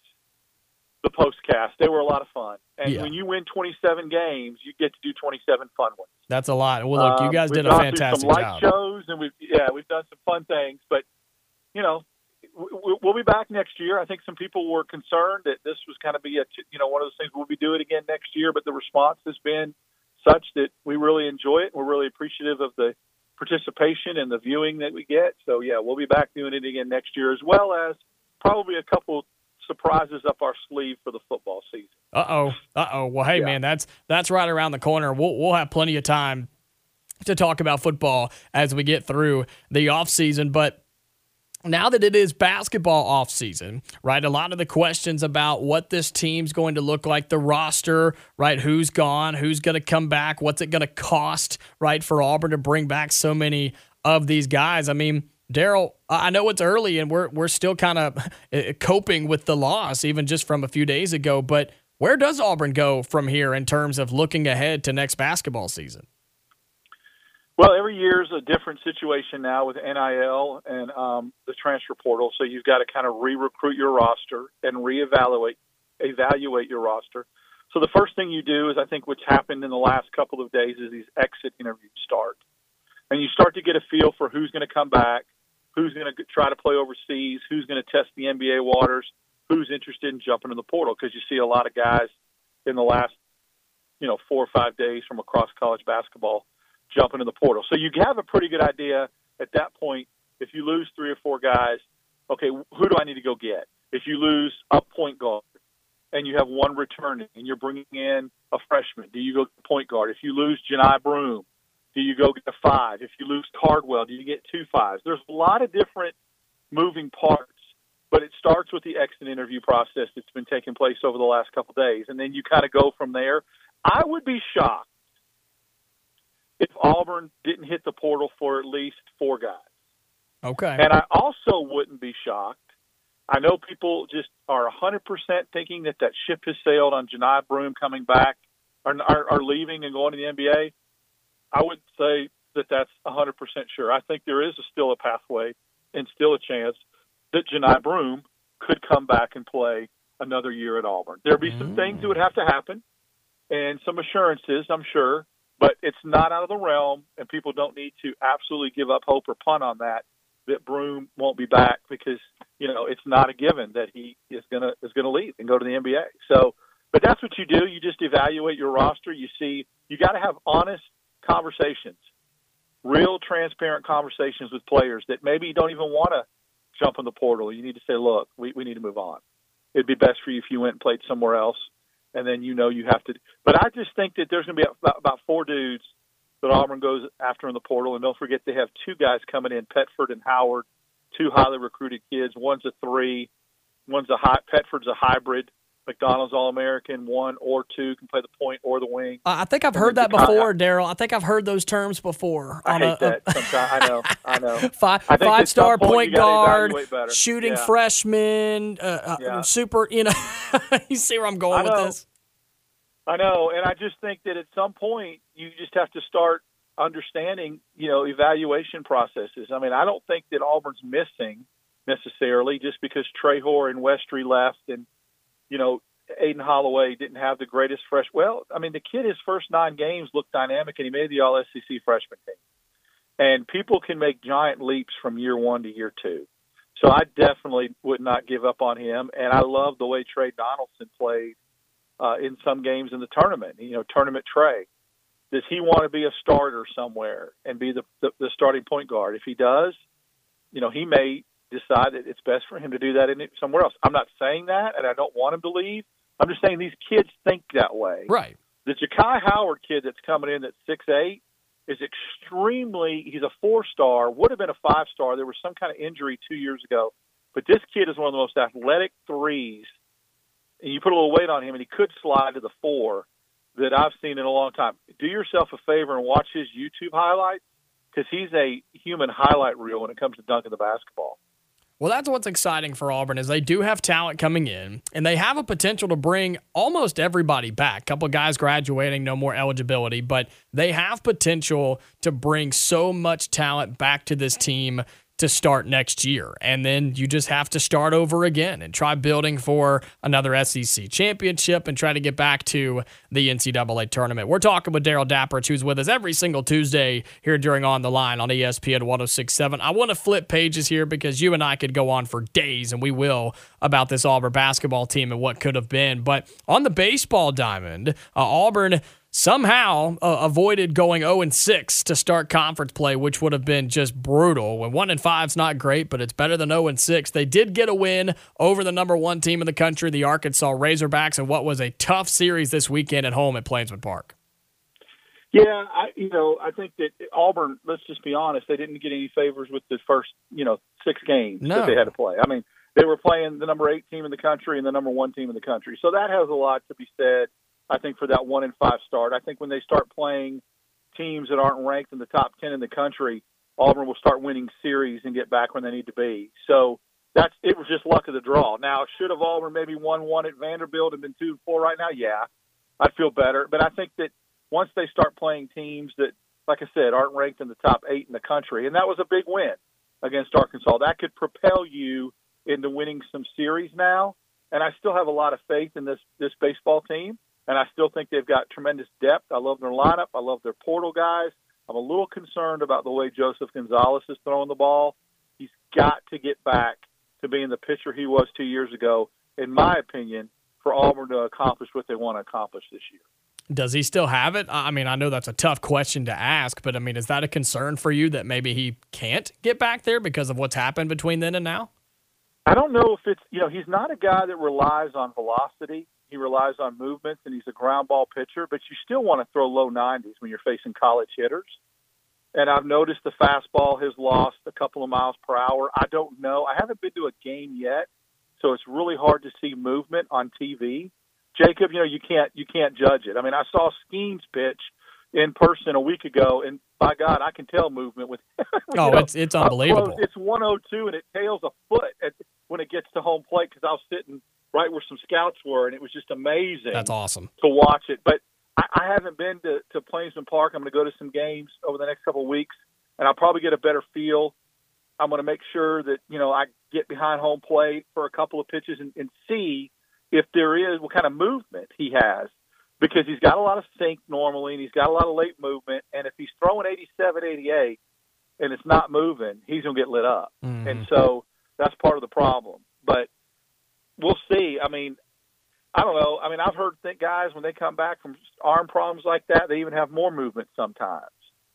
the postcast. They were a lot of fun. And Yeah. when you win twenty-seven games, you get to do twenty-seven fun ones. That's a lot. Well, look, you guys um, did a we've gone fantastic through some job. light shows, and we've yeah, we've done some fun things. But you know, we- we'll be back next year. I think some people were concerned that this was kind of be a you know one of those things we'll be doing again next year. But the response has been such that we really enjoy it. We're really appreciative of the participation and the viewing that we get. So yeah, we'll be back doing it again next year, as well as probably a couple surprises up our sleeve for the football season. Uh-oh. Uh-oh. Well, hey, Yeah. man, that's that's right around the corner. We'll we'll have plenty of time to talk about football as we get through the offseason. But now that it is basketball offseason, right, a lot of the questions about what this team's going to look like, the roster, right, who's gone, who's going to come back, what's it going to cost, right, for Auburn to bring back so many of these guys. I mean, Darrell, I know it's early and we're we're still kind of coping with the loss, even just from a few days ago, but where does Auburn go from here in terms of looking ahead to next basketball season? Well, every year is a different situation now with N I L and um, the transfer portal, so you've got to kind of re-recruit your roster and reevaluate evaluate your roster. So the first thing you do is, I think what's happened in the last couple of days is these exit interviews start. And you start to get a feel for who's going to come back, who's going to try to play overseas, who's going to test the N B A waters, who's interested in jumping in the portal, because you see a lot of guys in the last, you know, four or five days from across college basketball jump into the portal. So you have a pretty good idea at that point. If you lose three or four guys, okay, who do I need to go get? If you lose a point guard and you have one returning and you're bringing in a freshman, do you go get point guard? If you lose Janai Broome, do you go get a five? If you lose Cardwell, do you get two fives? There's a lot of different moving parts, but it starts with the exit interview process that's been taking place over the last couple of days, and then you kind of go from there. I would be shocked if Auburn didn't hit the portal for at least four guys. Okay. And I also wouldn't be shocked. I know people just are one hundred percent thinking that that ship has sailed on Janai Broome coming back or, or, or leaving and going to the N B A. I wouldn't say that that's one hundred percent sure. I think there is a, still a pathway and still a chance that Johni Broome could come back and play another year at Auburn. There'd be some things that would have to happen and some assurances, I'm sure, but it's not out of the realm, and people don't need to absolutely give up hope or punt on that, that Broome won't be back because, you know, it's not a given that he is going to is going to leave and go to the N B A. So, but that's what you do. You just evaluate your roster. You see, you got to have honest conversations, real transparent conversations with players that maybe you don't even want to jump in the portal. You need to say, look, we, we need to move on. It'd be best for you if you went and played somewhere else, and then you know you have to. But I just think that there's going to be about, about four dudes that Auburn goes after in the portal, and don't forget they have two guys coming in, Petford and Howard, two highly recruited kids. One's a three, one's a high. Petford's a hybrid. McDonald's All-American, one or two can play the point or the wing. Uh, I think I've heard that before, Daryl. I think I've heard those terms before. I on hate a, that sometimes. I know, I know. Five, I think five-star at some point you gotta guard, better. shooting yeah. freshman, uh, uh, Yeah. super, you know. You see where I'm going I with know. this? I know, and I just think that at some point you just have to start understanding, you know, evaluation processes. I mean, I don't think that Auburn's missing necessarily just because Trehor and Westry left and, you know, Aiden Holloway didn't have the greatest fresh. Well, I mean, the kid, his first nine games looked dynamic, and he made the All S E C freshman team. And people can make giant leaps from year one to year two. So I definitely would not give up on him. And I love the way Trey Donaldson played uh, in some games in the tournament, you know, tournament Trey. Does he want to be a starter somewhere and be the, the, the starting point guard? If he does, you know, he may decide that it's best for him to do that in somewhere else. I'm not saying that, and I don't want him to leave. I'm just saying these kids think that way. Right. The Ja'Kai Howard kid that's coming in that's six eight is extremely – he's a four-star, would have been a five-star. There was some kind of injury two years ago. But this kid is one of the most athletic threes, and you put a little weight on him, and he could slide to the four that I've seen in a long time. Do yourself a favor and watch his YouTube highlights because he's a human highlight reel when it comes to dunking the basketball. Well, that's what's exciting for Auburn is they do have talent coming in, and they have a potential to bring almost everybody back. A couple of guys graduating, no more eligibility, but they have potential to bring so much talent back to this team to start next year. And then you just have to start over again and try building for another S E C championship and try to get back to the N C double A tournament. We're talking with Daryl Dapprich, who's with us every single Tuesday here during On the Line on E S P N one oh six point seven. I want to flip pages here because you and I could go on for days, and we will, about this Auburn basketball team and what could have been. But on the baseball diamond, uh, Auburn somehow uh, avoided going oh and six to start conference play, which would have been just brutal. When one and five is not great, but it's better than oh and six. They did get a win over the number one team in the country, the Arkansas Razorbacks, in what was a tough series this weekend at home at Plainsman Park. Yeah, I, you know, I think that Auburn, let's just be honest, they didn't get any favors with the first, you know, six games No. that they had to play. I mean, they were playing the number eight team in the country and the number one team in the country. So that has a lot to be said, I think, for that one and five start. I think when they start playing teams that aren't ranked in the top ten in the country, Auburn will start winning series and get back when they need to be. So that's it was just luck of the draw. Now, should have Auburn maybe won one at Vanderbilt and been two and four right now? Yeah, I'd feel better. But I think that once they start playing teams that, like I said, aren't ranked in the top eight in the country, and that was a big win against Arkansas, that could propel you into winning some series now. And I still have a lot of faith in this this baseball team. And I still think they've got tremendous depth. I love their lineup. I love their portal guys. I'm a little concerned about the way Joseph Gonzalez is throwing the ball. He's got to get back to being the pitcher he was two years ago, in my opinion, for Auburn to accomplish what they want to accomplish this year. Does he still have it? I mean, I know that's a tough question to ask, but I mean, is that a concern for you that maybe he can't get back there because of what's happened between then and now? I don't know if it's, you know, he's not a guy that relies on velocity. He relies on movements, and he's a ground ball pitcher, but you still want to throw low nineties when you're facing college hitters. And I've noticed the fastball has lost a couple of miles per hour. I don't know. I haven't been to a game yet, so it's really hard to see movement on T V. Jacob, you know, you can't you can't judge it. I mean, I saw Skeens pitch in person a week ago, and by God, I can tell movement with. Oh, know, it's it's unbelievable. It's one oh two, and it tails a foot at, when it gets to home plate because I was sitting right where some scouts were, and it was just amazing. That's awesome to watch it. But I, I haven't been to, to Plainsman Park. I'm going to go to some games over the next couple of weeks, and I'll probably get a better feel. I'm going to make sure that, you know, I get behind home plate for a couple of pitches and, and see if there is what kind of movement he has, because he's got a lot of sink normally and he's got a lot of late movement. And if he's throwing eighty-seven, eighty-eight and it's not moving, he's going to get lit up. Mm-hmm. And so that's part of the problem. But we'll see. I mean, I don't know. I mean, I've heard think guys, when they come back from arm problems like that, they even have more movement sometimes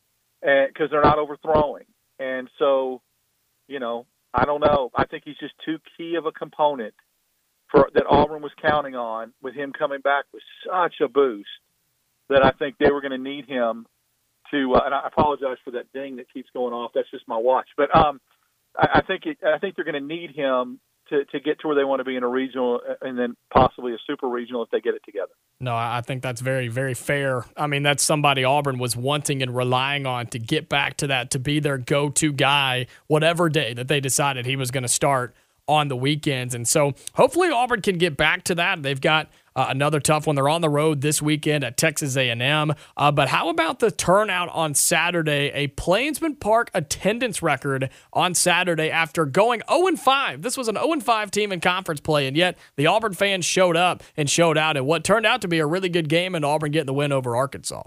because they're not overthrowing. And so, you know, I don't know. I think he's just too key of a component for that Auburn was counting on, with him coming back with such a boost that I think they were going to need him to. Uh, and I apologize for that ding that keeps going off. That's just my watch. But um, I, I think it, I think they're going to need him to, to get to where they want to be in a regional, and then possibly a super regional if they get it together. No, I think that's very, very fair. I mean, that's somebody Auburn was wanting and relying on to get back to that, to be their go-to guy, whatever day that they decided he was going to start on the weekends. And so hopefully Auburn can get back to that. They've got uh, another tough one. They're on the road this weekend at Texas A and M. Uh, but how about the turnout on Saturday? A Plainsman Park attendance record on Saturday after going oh and five. This was an oh and five team in conference play, and yet the Auburn fans showed up and showed out in what turned out to be a really good game, and Auburn getting the win over Arkansas.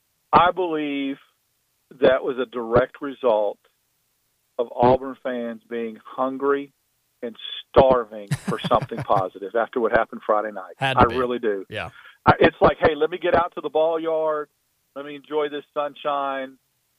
I believe that was a direct result of Auburn fans being hungry and starving for something positive after what happened Friday night. I be. really do. Yeah, I, it's like, hey, let me get out to the ball yard. Let me enjoy this sunshine.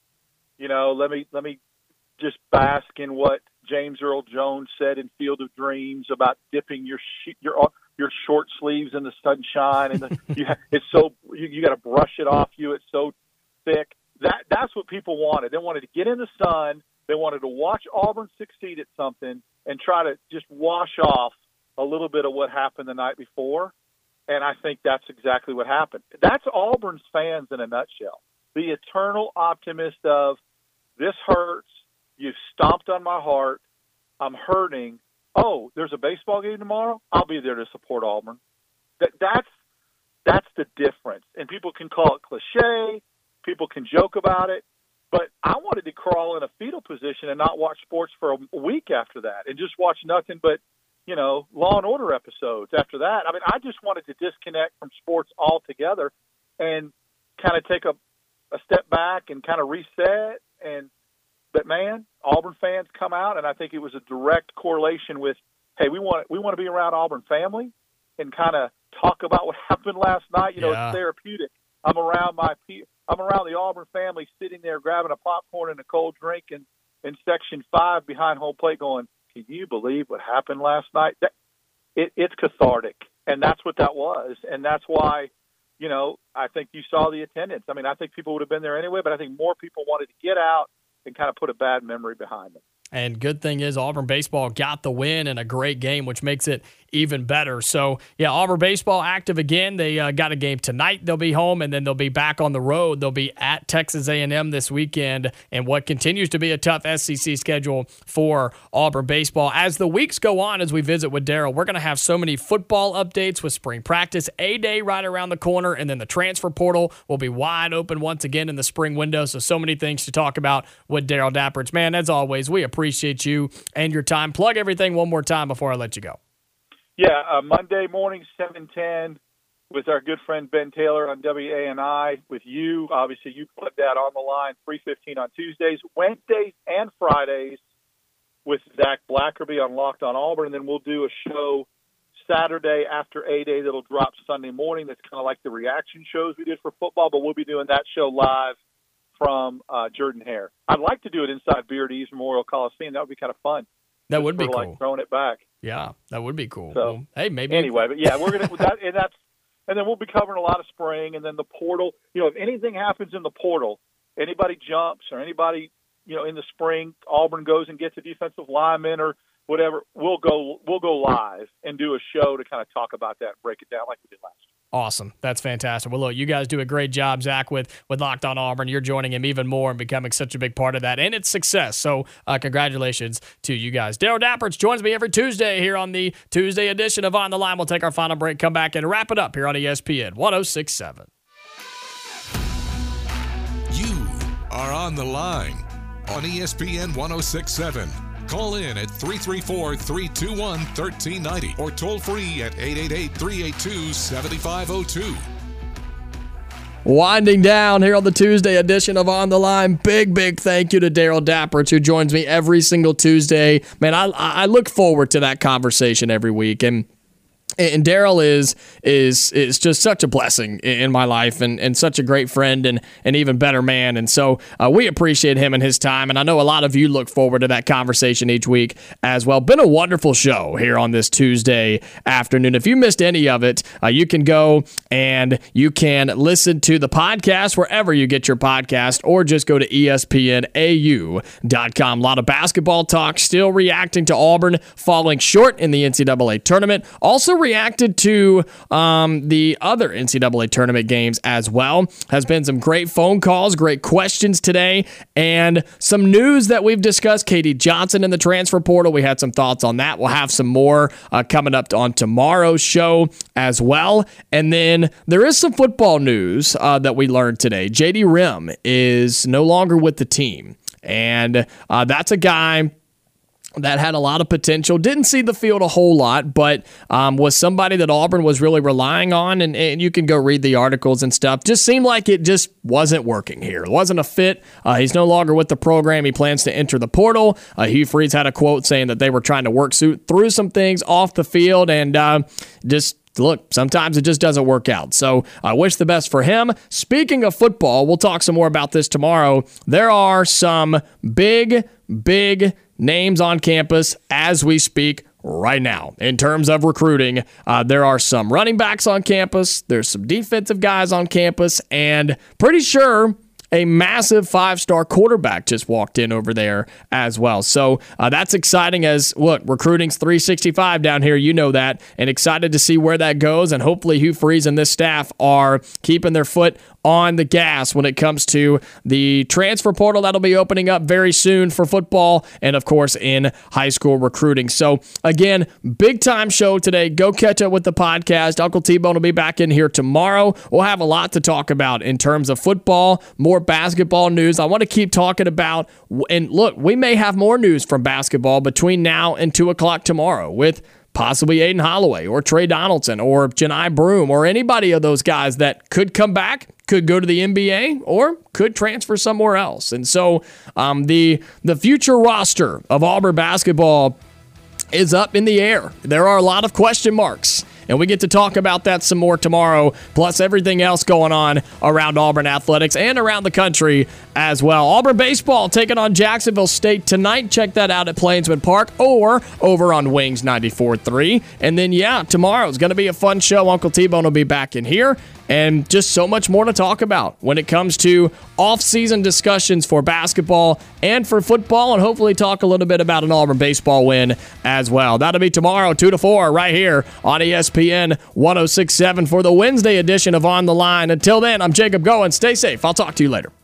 You know, let me let me just bask in what James Earl Jones said in Field of Dreams about dipping your sh- your your short sleeves in the sunshine, and the, you ha- it's so you, you got to brush it off you. It's so thick. That that's what people wanted. They wanted to get in the sun. They wanted to watch Auburn succeed at something and try to just wash off a little bit of what happened the night before. And I think that's exactly what happened. That's Auburn's fans in a nutshell. The eternal optimist of, this hurts, you've stomped on my heart, I'm hurting. Oh, there's a baseball game tomorrow? I'll be there to support Auburn. That, that's, that's the difference. And people can call it cliche, people can joke about it, but I wanted to crawl in a fetal position and not watch sports for a week after that, and just watch nothing but, you know, Law and Order episodes after that. I mean, I just wanted to disconnect from sports altogether and kind of take a, a step back and kind of reset. And but man, Auburn fans come out, and I think it was a direct correlation with, hey, we want we want to be around Auburn family and kind of talk about what happened last night. You know, yeah. It's therapeutic. I'm around my pe- I'm around the Auburn family, sitting there grabbing a popcorn and a cold drink in, in section five behind home plate, going, can you believe what happened last night? That, it, it's cathartic, and that's what that was, and that's why, you know, I think you saw the attendance. I mean, I think people would have been there anyway, but I think more people wanted to get out and kind of put a bad memory behind them. And good thing is Auburn baseball got the win in a great game, which makes it even better. So, yeah, Auburn baseball active again. They uh, got a game tonight. They'll be home, and then they'll be back on the road. They'll be at Texas A and M this weekend, and what continues to be a tough S E C schedule for Auburn baseball. As the weeks go on, as we visit with Daryl, we're going to have so many football updates with spring practice, A-Day right around the corner, and then the transfer portal will be wide open once again in the spring window. So, so many things to talk about with Daryl Dapprich. Man, as always, we appreciate you and your time. Plug everything one more time before I let you go. Yeah, uh, Monday morning, seven ten, with our good friend Ben Taylor on W A N I. With you, obviously, you put that on the line, three fifteen on Tuesdays, Wednesdays, and Fridays with Zach Blackerby on Locked on Auburn. And then we'll do a show Saturday after A-Day that'll drop Sunday morning. That's kind of like the reaction shows we did for football, but we'll be doing that show live from uh, Jordan-Hare. I'd like to do it inside Beard East Memorial Coliseum. That would be kind of fun. That Just would be for, cool. Like throwing it back. Yeah, that would be cool. So, well, hey, maybe anyway, but yeah, we're gonna that, and that's and then we'll be covering a lot of spring, and then the portal. You know, if anything happens in the portal, anybody jumps or anybody, you know, in the spring, Auburn goes and gets a defensive lineman or whatever, we'll go we'll go live and do a show to kind of talk about that and break it down like we did last year. Awesome. That's fantastic. Well, look, you guys do a great job, Zach, with, with Locked on Auburn. You're joining him even more and becoming such a big part of that and its success. So uh, congratulations to you guys. Daryl Dapprich joins me every Tuesday here on the Tuesday edition of On the Line. We'll take our final break, come back, and wrap it up here on E S P N one oh six point seven. are on the line on E S P N one oh six point seven. Call in at three three four, three two one, one three nine zero or toll free at eight eight eight, three eight two, seven five zero two. Winding down here on the Tuesday edition of On the Line. Big, big thank you to Daryl Dapperts, who joins me every single Tuesday. Man, I I look forward to that conversation every week. And And Daryl is is is just such a blessing in my life, and, and such a great friend, and an even better man. And so uh, we appreciate him and his time, and I know a lot of you look forward to that conversation each week as well. Been a wonderful show here on this Tuesday afternoon. If you missed any of it, uh, you can go and you can listen to the podcast wherever you get your podcast, or just go to E S P N A U dot com. A lot of basketball talk, still reacting to Auburn falling short in the N C double A tournament. Also reacted to um, the other N C double A tournament games as well. Has been some great phone calls, great questions today, and some news that we've discussed. K D Johnson in the transfer portal. We had some thoughts on that. We'll have some more uh, coming up on tomorrow's show as well. And then there is some football news uh, that we learned today. J D Rim is no longer with the team, and uh, that's a guy that had a lot of potential. Didn't see the field a whole lot, but um, was somebody that Auburn was really relying on, and, and you can go read the articles and stuff. Just seemed like it just wasn't working here. It wasn't a fit. Uh, he's no longer with the program. He plans to enter the portal. Uh, Hugh Freeze had a quote saying that they were trying to work through some things off the field, and uh, just look, sometimes it just doesn't work out. So I wish the best for him. Speaking of football, we'll talk some more about this tomorrow. There are some big, big names on campus as we speak right now. In terms of recruiting, uh, there are some running backs on campus, there's some defensive guys on campus, and pretty sure a massive five-star quarterback just walked in over there as well. So uh, that's exciting as, look, recruiting's three sixty-five down here. You know that. And excited to see where that goes. And hopefully Hugh Freeze and this staff are keeping their foot on the gas when it comes to the transfer portal that'll be opening up very soon for football and, of course, in high school recruiting. So, again, big-time show today. Go catch up with the podcast. Uncle T-Bone will be back in here tomorrow. We'll have a lot to talk about in terms of football, more basketball news. I want to keep talking about, and look, we may have more news from basketball between now and two o'clock tomorrow with possibly Aiden Holloway or Trey Donaldson or Janai Broom or anybody of those guys that could come back, could go to the N B A, or could transfer somewhere else. And so um, the the future roster of Auburn basketball is up in the air. There are a lot of question marks, and we get to talk about that some more tomorrow, plus everything else going on around Auburn athletics and around the country as well. Auburn baseball taking on Jacksonville State tonight. Check that out at Plainsman Park or over on Wings ninety-four point three. And then, yeah, tomorrow's going to be a fun show. Uncle T-Bone will be back in here. And just so much more to talk about when it comes to off-season discussions for basketball and for football, and hopefully talk a little bit about an Auburn baseball win as well. That'll be tomorrow, two to four, right here on E S P N one oh six point seven for the Wednesday edition of On the Line. Until then, I'm Jacob Goins. Stay safe. I'll talk to you later.